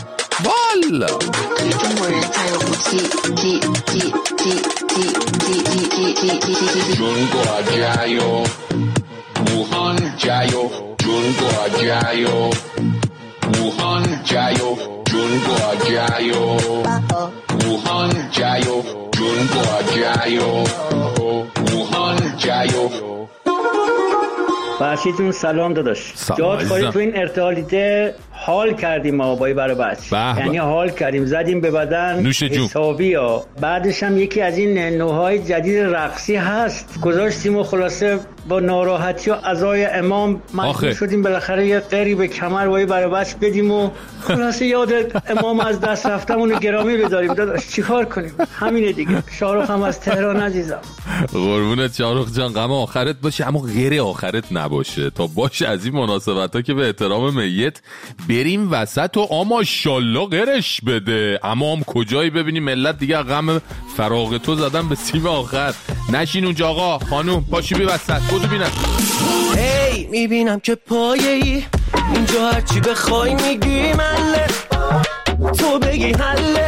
والا Wuhan jayo Jungo jayo Wuhan jayo Jungo jayo Wuhan jayo Jungo jayo Wuhan jayo فرشیدون سلام داداش. جات خواهی تو این ارتحالیته حال کردیم ما بایی برای بچه، یعنی حال کردیم زدیم به بدن حسابی ها. بعدش هم یکی از این نوعهای جدید رقصی هست گذاشتیم و خلاصه با ناراحتی و عزای امام مجبور شدیم بالاخره یه قری به کمر بایی برای بچه بدیم و خلاصه یاد امام از دست رفتمون گرامی بداریم. داداش چیکار کنیم؟ همینه دیگه. شاروخ هم از تهران عزیزم. قربونت شاروخ جان، غم آخرت باشه اما غیر آخرت نباشه. تا باشه از این مناسبت ها که به احترام میت بریم وسط و آما شالله غیرش بده. اما هم کجایی ببینی ملت دیگه غم فراغ تو زدن به سیم آخر. نشین اونجا آقا خانوم پاشی بی وسط بودو بینم. هی میبینم که پایه‌ای اینجا هرچی بخوای میگی مله، تو بگی حله.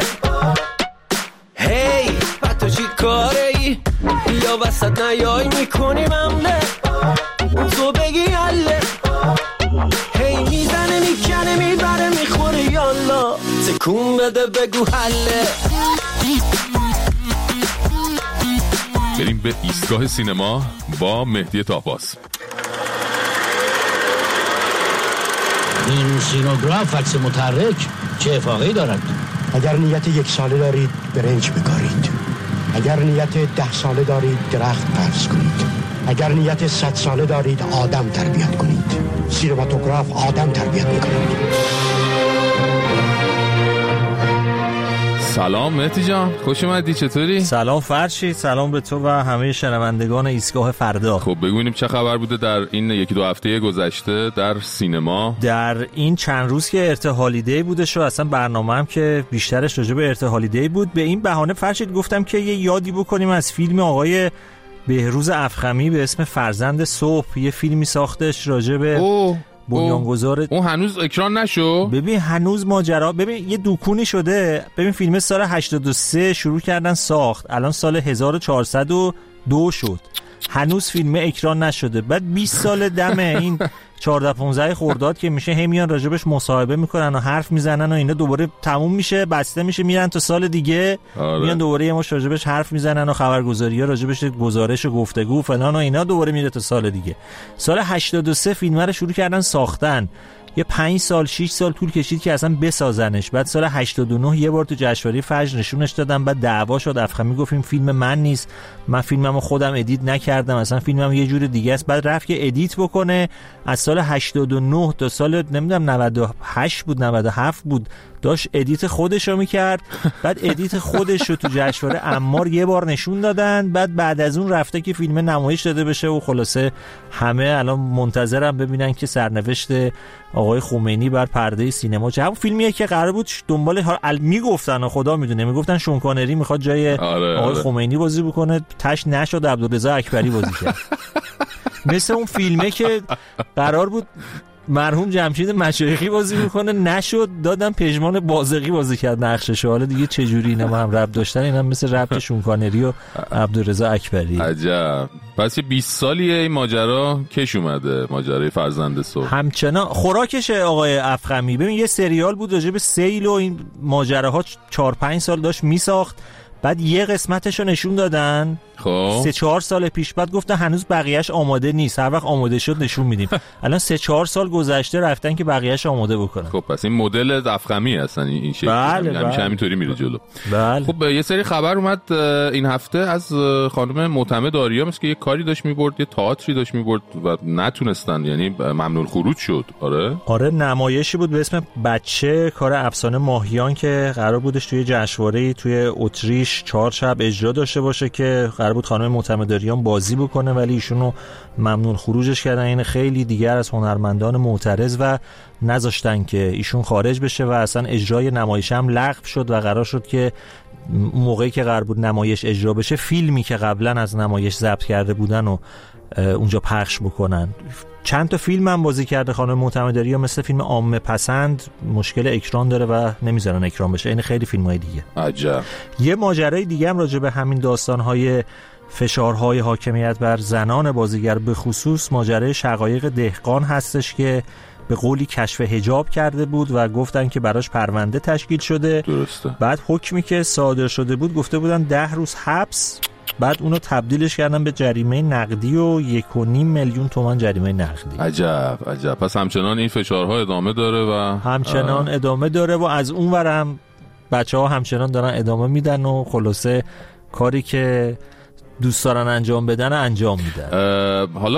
هی بعد تو چی کاره ای یا وسط نیای میکنی ممله، تو بگی حله. هی میزنه میکنه میبره میخوره یالا، تکون بده بگو حله. بریم به ایستگاه سینما با مهدی طاپاس. این سینوگراف عکس متحرک چه افاقه‌ای دارد؟ اگر نیت یک ساله دارید برنج بکارید، اگر نیت ده ساله دارید درخت پرس کنید، اگر نیت صد ساله دارید آدم تربیت کنید. سینماتوگراف آدم تربیت میکنید. سلام مهدی جان، خوش اومدی. چطوری؟ سلام فرشید، سلام به تو و همه شنوندگان ایستگاه فردا. خب بگوینیم چه خبر بوده در این یکی دو هفته گذشته در سینما. در این چند روز که ارتحالی دی بوده شو، اصلا برنامه هم که بیشترش راجع به ارتحالی دی بود، به این بهانه فرشید گفتم که یه یادی بکنیم از فیلم آقای بهروز افخمی به اسم فرزند صبح. یه فیلمی ساختش راجع به بنیانگذار. اون هنوز اکران نشو. ببین هنوز ماجرا، ببین یه دکونی شده. ببین فیلم سال هشتاد و سه شروع کردن ساخت، الان سال هزار و چهارصد و دو شد، هنوز فیلم اکران نشده. بعد بیست سال دمه این چهارده پانزده خرداد که میشه هی میان راجبش مصاحبه میکنن و حرف میزنن و اینا، دوباره تموم میشه بسته میشه میرن تا سال دیگه. آره. میان دوباره یه مش راجبش حرف میزنن و خبرگزاری‌ها راجبش گزارش و گفتگو فلان و اینا، دوباره میره تا سال دیگه. سال هشتاد و سه فیلم رو شروع کردن ساختن، یه پنج سال شش سال طول کشید که اصلا بسازنش. بعد سال هشتاد و نه یه بار تو جشنواره فجر نشونش دادن، بعد دعوا شد، افخمی گفت این فیلم من نیست، من فیلممو خودم ادیت نکردم، اصلا فیلمم یه جور دیگه است. بعد رفت که ادیت بکنه، از سال هشتاد و نه تا سال نمیدونم نود و هشت بود نود و هفت بود داشت ادیت خودشو میکرد. بعد ادیت خودشو تو جشنواره عمار یه بار نشون دادن، بعد بعد از اون رفته که فیلم نمایش داده بشه و خلاصه همه الان منتظرم ببینن که سرنوشت آقای خمینی بر پرده سینما چه. همون فیلمیه که قرار بود دنبال ال... میگفتن و خدا میدونه میگفتن شون کانری میخواد جای آره، آقای آره. خمینی بازی بکنه، تش نشد، عبدالرضا اکبری بازی کرد. مثل اون فیلمه که قرار بود مرحوم جمشید مشایخی بازی میکنه، نشد، دادن پژمان بازقی بازی کرد نقشش. حالا دیگه چه جوری اینا با هم ربط داشتن، اینا مثل ربط شونکانری و عبدالرضا اکبری. عجب. پس یه بیست سالیه این ماجرا کش اومده، ماجرای فرزند صبح. همچنان خوراکشه آقای افخمی. ببین یه سریال بود راجع به سیل و این ماجراها چهار پنج سال داشت میساخت، بعد یه قسمتشو نشون دادن خب سه چهار سال پیش، بعد گفتن هنوز بقیه‌اش آماده نیست، هر وقت آماده شد نشون میدیم. الان سه چهار سال گذشته رفتن که بقیه‌اش آماده بکنن. خب پس این مدل افخمی هستن این شکلی. بله همیشه همینطوری میره جلو. بله. خب یه سری خبر اومد این هفته از خانم معتمد آریا، مثل که یه کاری داشت میبرد، یه تئاتری داشت میبرد و نتونستن، یعنی ممنوع خروج شد. آره آره نمایشی بود به اسم بچه، کار افسانه ماهیان که قرار بودش توی جشنواره‌ای توی اتریش چهار شب اجرا داشته باشه که قرار بود خانم معتمد آریان بازی بکنه، ولی ایشونو ممنوع خروجش کردن. این خیلی دیگر از هنرمندان معترض و نذاشتن که ایشون خارج بشه و اصلا اجرای نمایش هم لغو شد و قرار شد که موقعی که قرار بود نمایش اجرا بشه فیلمی که قبلا از نمایش ضبط کرده بودن و اونجا پخش بکنن. چند تا فیلم هم بازی کرده خانم معتمد آریا، مثل فیلم عامه پسند مشکل اکران داره و نمیذارن اکران بشه. این خیلی فیلم‌های دیگه. عجب. یه ماجرای دیگه هم راجع به همین داستان‌های فشارهای حاکمیت بر زنان بازیگر به خصوص ماجرای شقایق دهقان هستش که به قولی کشف حجاب کرده بود و گفتن که براش پرونده تشکیل شده. درسته. بعد حکمی که صادر شده بود گفته بودن ده روز حبس، بعد اونو تبدیلش کردن به جریمه نقدی و یک و نیم میلیون تومان جریمه نقدی. عجب عجب. پس همچنان این فشارها ادامه داره و همچنان آه. ادامه داره و از اون ورم بچه‌ها همچنان دارن ادامه میدن و خلاصه کاری که دوست دارن انجام بدن انجام میدن. حالا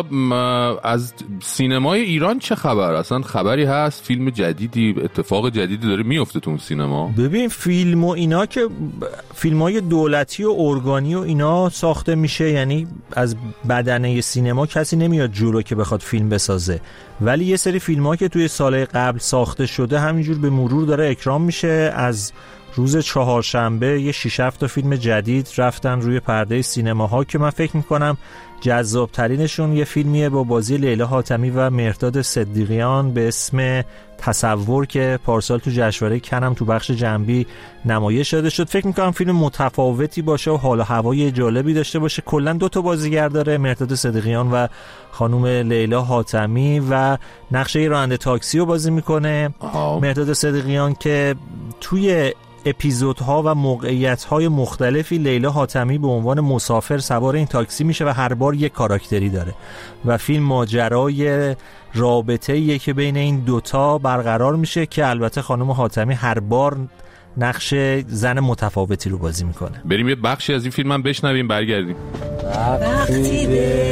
از سینمای ایران چه خبر؟ اصلا خبری هست؟ فیلم جدیدی، اتفاق جدیدی داره میفته تو سینما؟ ببین فیلم و اینا که فیلمای دولتی و ارگانی و اینا ساخته میشه، یعنی از بدنه سینما کسی نمیاد جلو که بخواد فیلم بسازه، ولی یه سری فیلم‌ها که توی سال قبل ساخته شده همینجور به مرور داره اکرام میشه. از روز چهارشنبه یه شش هفت تا فیلم جدید رفتن روی پرده سینماها که من فکر میکنم جذاب ترینشون یه فیلمیه با بازی لیلا حاتمی و مهرداد صدیقیان به اسم تصور که پارسال تو جشنواره کن تو بخش جنبی نمایش داده شد. فکر میکنم فیلم متفاوتی باشه و حال و هوای جالبی داشته باشه. کلا دو تا بازیگر داره، مهرداد صدیقیان و خانم لیلا حاتمی، و نقشه راننده تاکسی رو بازی میکنه مهرداد صدیقیان که توی اپیزودها و موقعیت‌های مختلفی لیلا حاتمی به عنوان مسافر سوار این تاکسی میشه و هر بار یک کاراکتری داره و فیلم ماجرای رابطه‌ایه که بین این دوتا برقرار میشه که البته خانم حاتمی هر بار نقش زن متفاوتی رو بازی میکنه. بریم یه بخشی از این فیلم هم بشنویم برگردیم. وقتی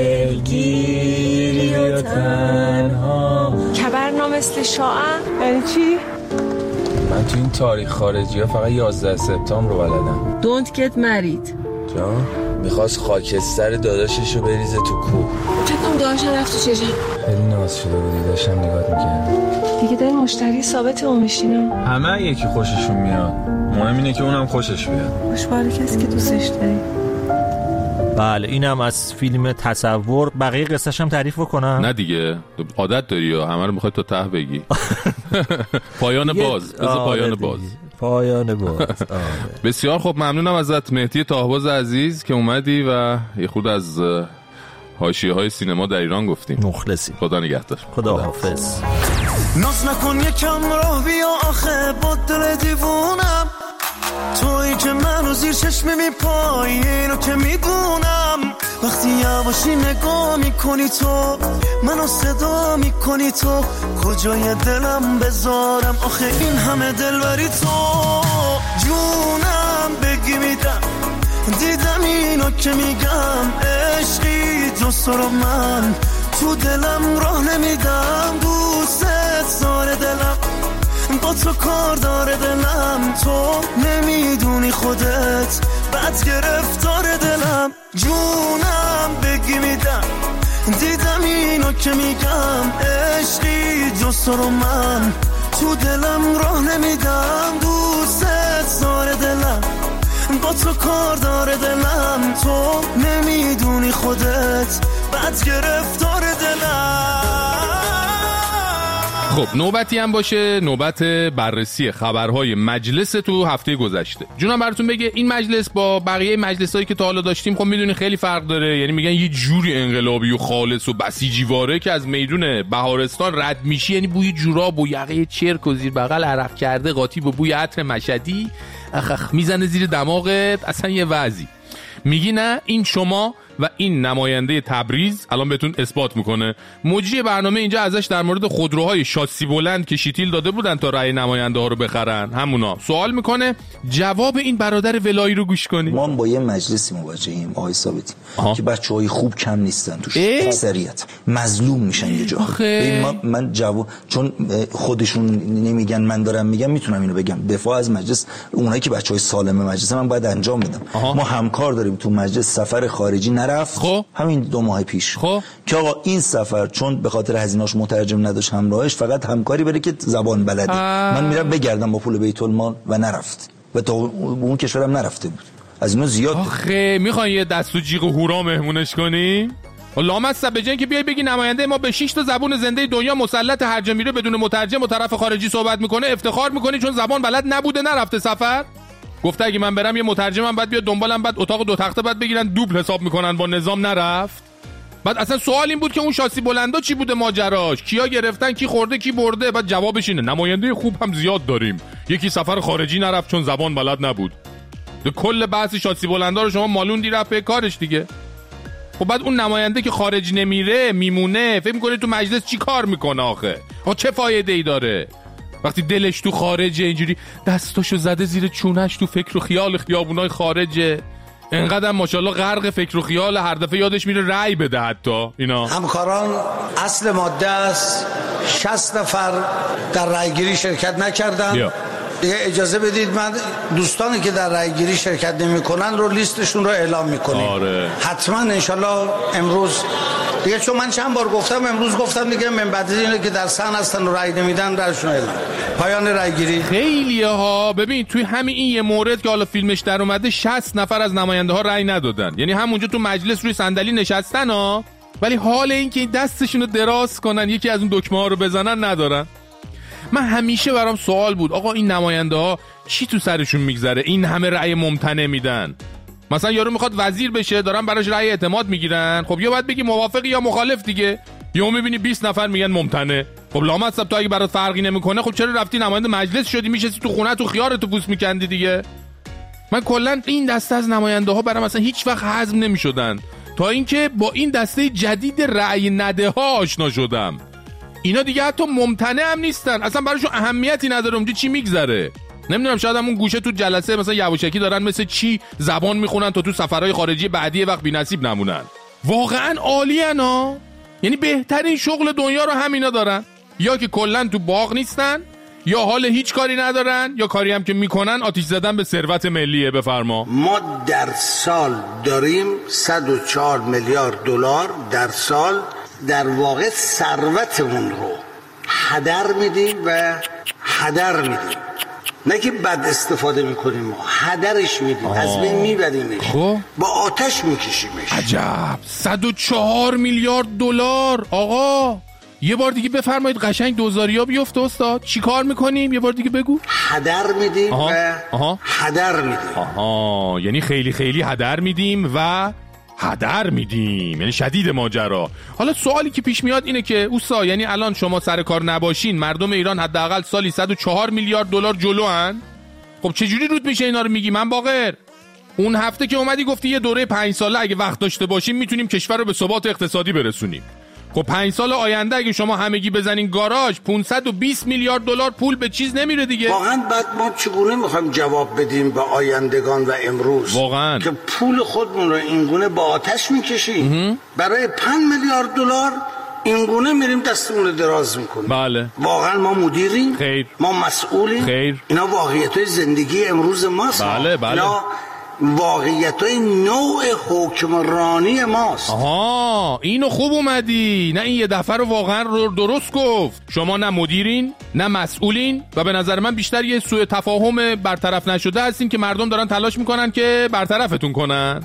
دلگیری و تنها کبرنا مثل شاعه یعنی چی؟ من تو این تاریخ خارجی ها فقط یازده سپتامبر رو بلدم. Don't get married. جان؟ میخواست خاکستر داداششو بریزه تو کوه. چطور داداشم رفت تو چشم؟ خیلی ناز شده بودی، داشتم نگات میکردم. دیگه داری مشتری ثابت اون میشینم. همه یکی خوششون میاد، مهم اینه که اونم خوشش بیاد. خوشبال کسی که دوستش داری. بله اینم از فیلم تصور. بقیه قصه‌ش هم تعریف بکنم؟ نه دیگه عادت داری یا همه رو میخوای تا ته بگی؟ پایان باز بذار پایان باز پایان باز بسیار خب ممنونم ازت مهدی طاهباز عزیز که اومدی و یه خود از حاشیه‌های سینما در ایران گفتیم. مخلصی. خدا نگهدار. خدا حافظ. ناز نکن یکم راه بیا آخه با دل دیوونم، تویی که منو زیر چشمی میپایی اینو که میدونم، وقتی یواشی نگاه میکنی تو منو صدا میکنی تو، کجای دلم بذارم آخه این همه دلبری تو، جونم بگی میدم دیدم اینو که میگم، عشقی جز تو رو من تو دلم راه نمیدم، دوست داره دلم با تو کار داره دلم، تو نمیدونی خودت بد گرفتار دلم، جونم بگی میدم دیدم اینو که میگم، عشقی جز تو رو من تو دلم راه نمیدم، دوست داره دلم با تو کار داره دلم، تو نمیدونی خودت بد گرفتار دلم. خب نوبتی هم باشه، نوبت بررسی خبرهای مجلس تو هفته گذشته. جونم براتون بگه این مجلس با بقیه مجلسایی که تا حالا داشتیم خب میدونی خیلی فرق داره، یعنی میگن یه جوری انقلابی و خالص و بسیجیواره که از میدون بهارستان رد میشی، یعنی بوی جوراب و یقه چرک و زیر بغل عرق کرده قاطی با بوی عطر مشهدی اخخ میزنه زیر دماغت، اصلا یه وضعی. میگی نه این شما و این نماینده تبریز الان بهتون اثبات میکنه. مجری برنامه اینجا ازش در مورد خودروهای شاسی بلند که شیتیل داده بودن تا رأی نماینده ها رو بخرن، همونا سوال میکنه. جواب این برادر ولایی رو گوش کنید. ما با یه مجلسی مواجهیم آقای ثابتی که بچهای خوب کم نیستن توش، اکثریت مظلوم میشن یه جا. من, من جواب چون خودشون نمیگن من دارم میگم میتونم اینو بگم، دفاع از مجلس اونایی که بچهای سالم مجلس من باید انجام بدم. آها. ما همکار داریم تو مجلس، سفر خارجی نرفت خب همین دو ماه پیش خب که آقا این سفر چون به خاطر هزینه‌اش مترجم نداشت همراهش، فقط همکاری بره که زبان بلده. آه. من میرم بگردم با پول بیت المال و نرفت و تا اون کشورم نرفته بود. از اینو زیاد. آخه میخوان یه دست و جیغ و هورا مهمونش کنی؟ لامصب به جای که بیای بگی نماینده ما به شش تا زبون زنده دنیا مسلط، هر جا میره بدون مترجم و طرف خارجی صحبت میکنه، افتخار میکنی چون زبان بلد نبوده نرفته سفر. گفته اگه من برم یه مترجمم بعد بیاد دنبالم، بعد اتاق دو تخته بعد بگیرن دوبل حساب میکنن با نظام نرفت. بعد اصلا سوال این بود که اون شاسی بلندا چی بوده ماجراش، کیا گرفتن، کی خورده کی برده. بعد جوابش اینه نماینده خوب هم زیاد داریم، یکی سفر خارجی نرفت چون زبان بلد نبود. به کل بحث شاسی بلندا رو شما مالوندی رفت به کارش دیگه. خب بعد اون نماینده که خارج نمیره میمونه، فکر میکنه تو مجلس چی کار میکنه آخه؟ آخه چه فایده ای داره وقتی دلش تو خارجه، اینجوری دستاشو زده زیر چونش تو فکر و خیال خیابونای خارجه، انقدر ماشاءالله غرق فکر و خیال هر دفعه یادش میره رأی بده. حتی اینا همکاران اصل ماده است شصت نفر در رأیگیری شرکت نکردن. بیا. دیگه اجازه بدید من دوستانی که در رأیگیری شرکت نمی‌کنن رو لیستشون رو اعلام می‌کنیم. آره. حتما انشالله امروز دیگه، چون من چند بار گفتم امروز گفتم دیگه، من بعد اینه که در سن هستن و رأی نمیدن درشون اعلام. پایان رأیگیری. خیلیه ها. ببین توی همین این یه مورد که حالا فیلمش در اومده شصت نفر از نماینده ها رأی ندادن، یعنی همونجا تو مجلس روی صندلی نشستن ها، ولی حال این که دستشون رو دراز کنن یکی از اون دکمه ها رو بزنن ندارن. من همیشه برام سوال بود آقا این نماینده ها چی تو سرشون میگذره این همه رأی ممتنع میدن؟ مثلا یارو میخواد وزیر بشه دارن براش رأی اعتماد میگیرن، خب یا باید بگی موافقی یا مخالف دیگه. یا میبینی بیست نفر میگن ممتنع. خب لامصب تو اگه برات فرقی نمیکنه خب چرا رفتی نماینده مجلس شدی میشستی تو خونه تو خیارتو پوست میکندی دیگه؟ من کلا این دسته از نماینده ها برام مثلا هیچ وقت هضم نمیشدن تا اینکه با این دسته جدید رأی نده ها آشنا شدم. اینا دیگه حتی ممتنع هم نیستن، اصلا براشون اهمیتی نداره اونجا چی میگذره. نمیدونم شاید همون گوشه تو جلسه مثلا یواشکی دارن مثل چی زبان میخونن تا تو سفرهای خارجی بعدی وقت بی‌نصیب نمونن. واقعا عالیه ها، یعنی بهترین شغل دنیا رو همینا دارن، یا که کلا تو باغ نیستن یا حال هیچ کاری ندارن یا کاری هم که میکنن آتش زدن به ثروت ملیه. بفرما. ما در سال داریم صد و چهار میلیارد دلار در سال در واقع ثروتمون رو هدر میدیم و هدر میدیم. نه که بد استفاده میکنیم، ما هدرش میدیم، از بین میبریمش، خب با آتش میکشیمش. عجب، صد و چهار میلیارد دلار. آقا یه بار دیگه بفرمایید، قشنگ دوزاریا بیفته استاد. چی کار میکنیم؟ یه بار دیگه بگو. هدر میدیم و آها. هدر میدیم. آها، یعنی خیلی خیلی هدر میدیم و هدر میدیم، یعنی شدید ماجرا. حالا سوالی که پیش میاد اینه که اوستا، یعنی الان شما سر کار نباشین مردم ایران حداقل سالی صد و چهار میلیارد دلار جلو هن؟ خب چجوری رود میشه اینا رو میگی؟ من باقر اون هفته که اومدی گفتی یه دوره پنج ساله اگه وقت داشته باشیم میتونیم کشور رو به ثبات اقتصادی برسونیم. خب پنج سال آینده اگه شما همگی بزنین گاراژ پانصد و بیست میلیارد دلار پول به چیز نمیره دیگه. واقعا بعد ما چگونه میخوایم جواب بدیم به آیندگان و امروز واقعا که پول خودمون رو اینگونه با آتش میکشیم برای پنج میلیارد دلار اینگونه میریم دستمون رو دراز میکنیم؟ بله. واقعا ما مدیریم؟ خیر. ما مسئولیم؟ خیر. اینا واقعیت‌های زندگی امروز ماست. بله بله. اینا واقعیت‌های نوع حکمرانی ماست. آها، اینو خوب اومدی. نه این یه دفعه رو واقعا رو درست گفت. شما نه مدیرین نه مسئولین و به نظر من بیشتر یه سوء تفاهم برطرف نشده هستین که مردم دارن تلاش میکنن که برطرفتون کنن.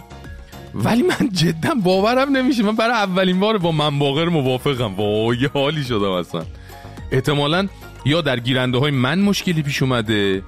ولی من جدا باورم نمیشه، من برای اولین بار با من باقر موافقم. وای یه حالی شدم اصلا. احتمالاً یا در گیرنده های من مشکلی پیش اومده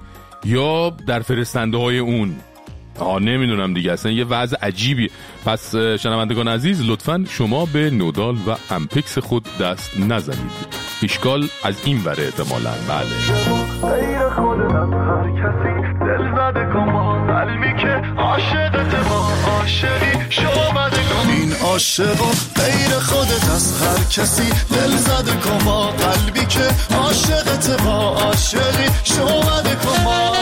یا در فرستنده های اون. آه نمیدونم دیگه، اصلا یه وضع عجیبی. پس شنوندگان عزیز لطفاً شما به نودال و امپکس خود دست نزنید. اشکال از این وره احتمالاً. بله. غیر خودت از هر کسی دل زده کن با قلبی که عاشقت با عاشقی شعبده کن. این عاشق و غیر خودت از هر کسی دل زده کن با قلبی که عاشقت با عاشقی شعبده کن با.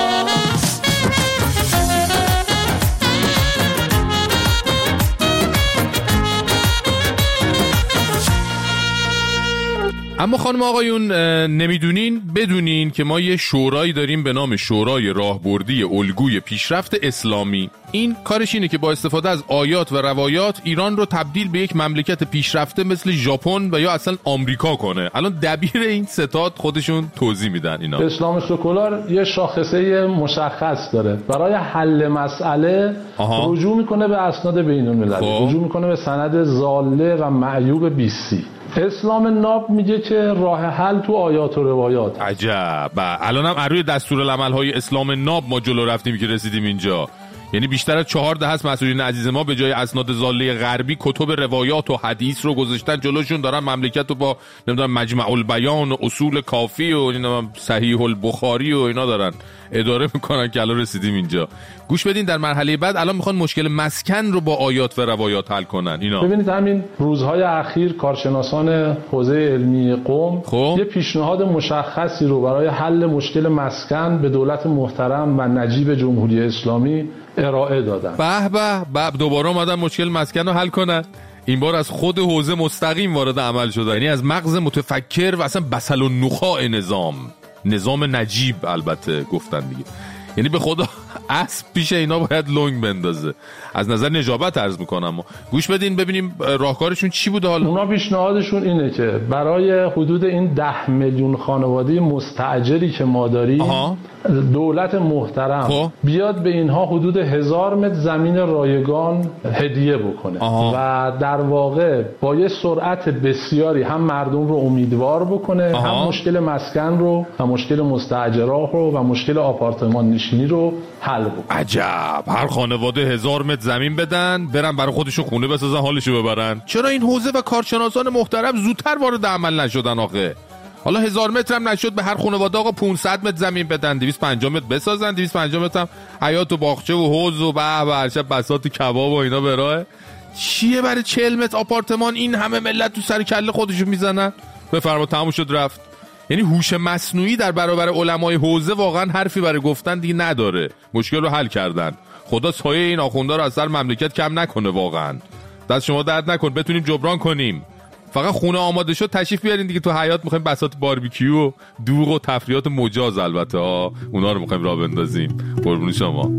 اما خانم آقایون نمیدونین بدونین که ما یه شورایی داریم به نام شورای راهبردی الگوی پیشرفت اسلامی. این کارش اینه که با استفاده از آیات و روایات ایران رو تبدیل به یک مملکت پیشرفته مثل ژاپن و یا اصلا آمریکا کنه. الان دبیر این ستاد خودشون توضیح میدن. اینا اسلام سکولار یه شاخصه مشخص داره. برای حل مسئله آها. رجوع میکنه به اسناد بین‌المللی، رجوع میکنه به سند ضاله و معیوب بیستی. اسلام ناب میگه که راه حل تو آیات و روایات. عجب. الانم روی دستورالعمل های اسلام ناب ما جلو رفتیم که رسیدیم اینجا. یعنی بیشتر از چهار دهه است مسئولین عزیز ما به جای اسناد ضاله غربی کتب روایات و حدیث رو گذاشتن جلوشون، دارن مملکت رو با نمیدونم مجمع البیان و اصول کافی و نمیدونم صحیح البخاری و اینا دارن اداره میکنن که الان رسیدیم اینجا. گوش بدین، در مرحله بعد الان میخوان مشکل مسکن رو با آیات و روایات حل کنن. اینا ببینید همین روزهای اخیر کارشناسان حوزه علمی قم خب. یه پیشنهاد مشخصی رو برای حل مشکل مسکن به دولت محترم و نجیب جمهوری اسلامی ارائه دادن. به به به، دوباره اومدن مشکل مسکن رو حل کنن. این بار از خود حوزه مستقیم وارد عمل شدن، یعنی از مغز متفکر و اصلا بسل و نخاع نظام نظام نجیب البته گفتن دیگه. یعنی به خدا اسب پیش اینا باید لنگ بندازه. از نظر نجابت عرض میکنم. گوش بدین ببینیم راهکارشون چی بوده. حالا اونا پیشنهادشون اینه که برای حدود این ده میلیون خانواده مستاجری که ما داریم آها. دولت محترم خب. بیاد به اینها حدود هزار متر زمین رایگان هدیه بکنه آها. و در واقع با یه سرعت بسیاری هم مردم رو امیدوار بکنه آها. هم مشکل مسکن رو و مشکل مستاجرها رو و مشکل آپارتمان نشینی رو حل بکنه. عجب. هر خانواده هزار متر زمین بدن، برن برای خودشون خونه بسازن، حالشو ببرن. چرا این حوزه و کارشناسان محترم زودتر وارد عمل نشدن آخه؟ حالا هزار متر هم نشد، به هر خانواده آقا پانصد متر زمین بدن، دویست و پنجاه متر بسازن، دویست و پنجاه متر هم حیاط و باغچه و حوض و به به هر شب بساط کباب و اینا به راه. چیه برای چهل متر آپارتمان این همه ملت تو سر کله خودشون میزنن؟ بفرما تموم شد رفت. یعنی هوش مصنوعی در برابر علمای حوزه واقعا حرفی برای گفتن دیگه نداره. مشکل رو حل کردن. خدا سایه این آخوندا رو از سر مملکت کم نکنه. واقعا دست شما درد نکن، بتونیم جبران کنیم. فقط خونه آماده شد تشریف بیارین دیگه. تو حیاط میخوایم بساط باربیکیو و دوغ و تفریحات مجاز البته ها، اونا رو میخوایم راه بندازیم. قربون شما.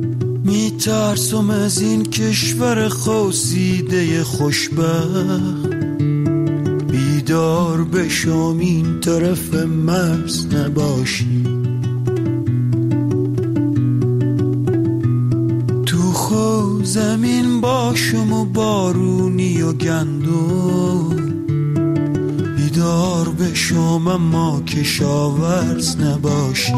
میترسم از این کشور خواسیده خوشبخت، بیدار بشم این طرف مرز نباشی. باشم و بارونی و گندم، بیدار بشم اما کشاورز نباشی.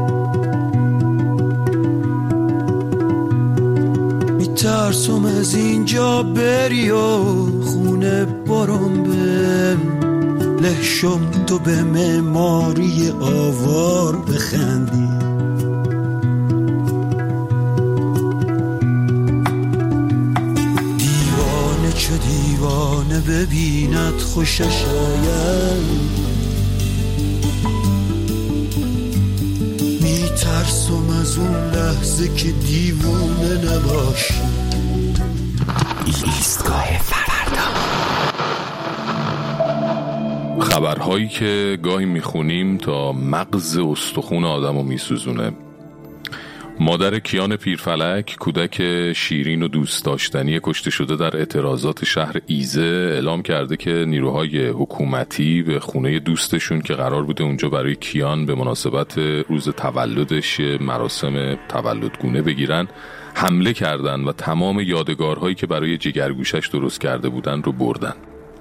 میترسم از اینجا بری و خونه برم به لحشم تو به معماری آوار بخندی. دیوانه چه دیوانه ببیند خوشش آید، میترسم از اون لحظه که دیوانه نباشی. ایستگاه فردا. خبرهایی که گاهی میخونیم تا مغز استخون آدمو میسوزونه. مادر کیان پیرفلک، کودک شیرین و دوست داشتنی کشته شده در اعتراضات شهر ایزه، اعلام کرده که نیروهای حکومتی به خونه دوستشون که قرار بوده اونجا برای کیان به مناسبت روز تولدش مراسم تولدگونه بگیرن حمله کردن و تمام یادگارهایی که برای جگرگوشش درست کرده بودن رو بردن.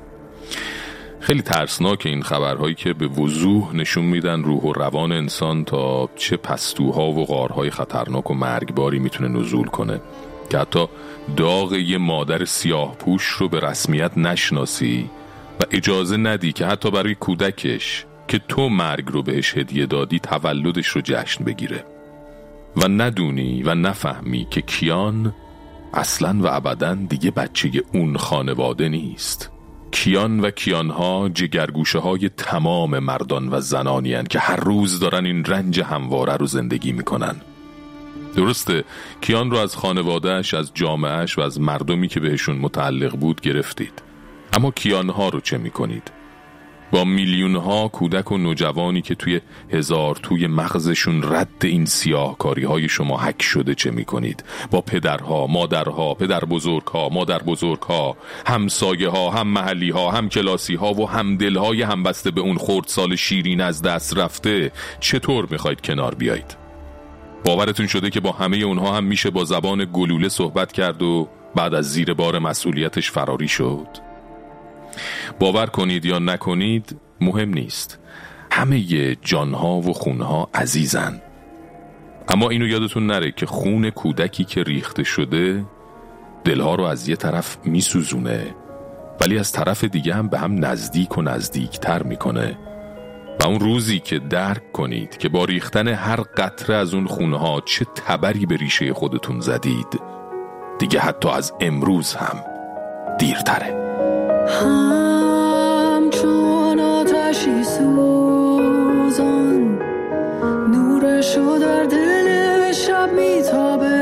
خیلی ترسناک این خبرهایی که به وضوح نشون میدن روح و روان انسان تا چه پستوها و غارهای خطرناک و مرگباری میتونه نزول کنه که حتی داغ یه مادر سیاه پوش رو به رسمیت نشناسی و اجازه ندی که حتی برای کودکش که تو مرگ رو بهش هدیه دادی تولدش رو جشن بگیره و ندونی و نفهمی که کیان اصلاً و ابداً دیگه بچه اون خانواده نیست. کیان و کیانها جگرگوشه های تمام مردان و زنانی هن که هر روز دارن این رنج همواره رو زندگی میکنن. درسته کیان رو از خانوادهش، از جامعهش و از مردمی که بهشون متعلق بود گرفتید، اما کیانها رو چه میکنید؟ با میلیون ها کودک و نوجوانی که توی هزار توی مغزشون رد این سیاهکاری های شما حک شده چه میکنید؟ با پدرها، مادرها، پدر بزرگها، مادر بزرگها، همسایه ها، هم محلی ها، هم کلاسی ها و هم دل های همبسته به اون خردسال شیرین از دست رفته چطور میخواید کنار بیایید؟ باورتون شده که با همه اونها هم میشه با زبان گلوله صحبت کرد و بعد از زیر بار مسئولیتش فراری شد؟ باور کنید یا نکنید مهم نیست، همه جانها و خونها عزیزن. اما اینو یادتون نره که خون کودکی که ریخته شده دلها رو از یه طرف میسوزونه ولی از طرف دیگه هم به هم نزدیک و نزدیکتر میکنه. و اون روزی که درک کنید که با ریختن هر قطره از اون خونها چه تبری به ریشه خودتون زدید، دیگه حتی از امروز هم دیرتره. همچون آتشی سوزان نورشو در دل شب میتابه،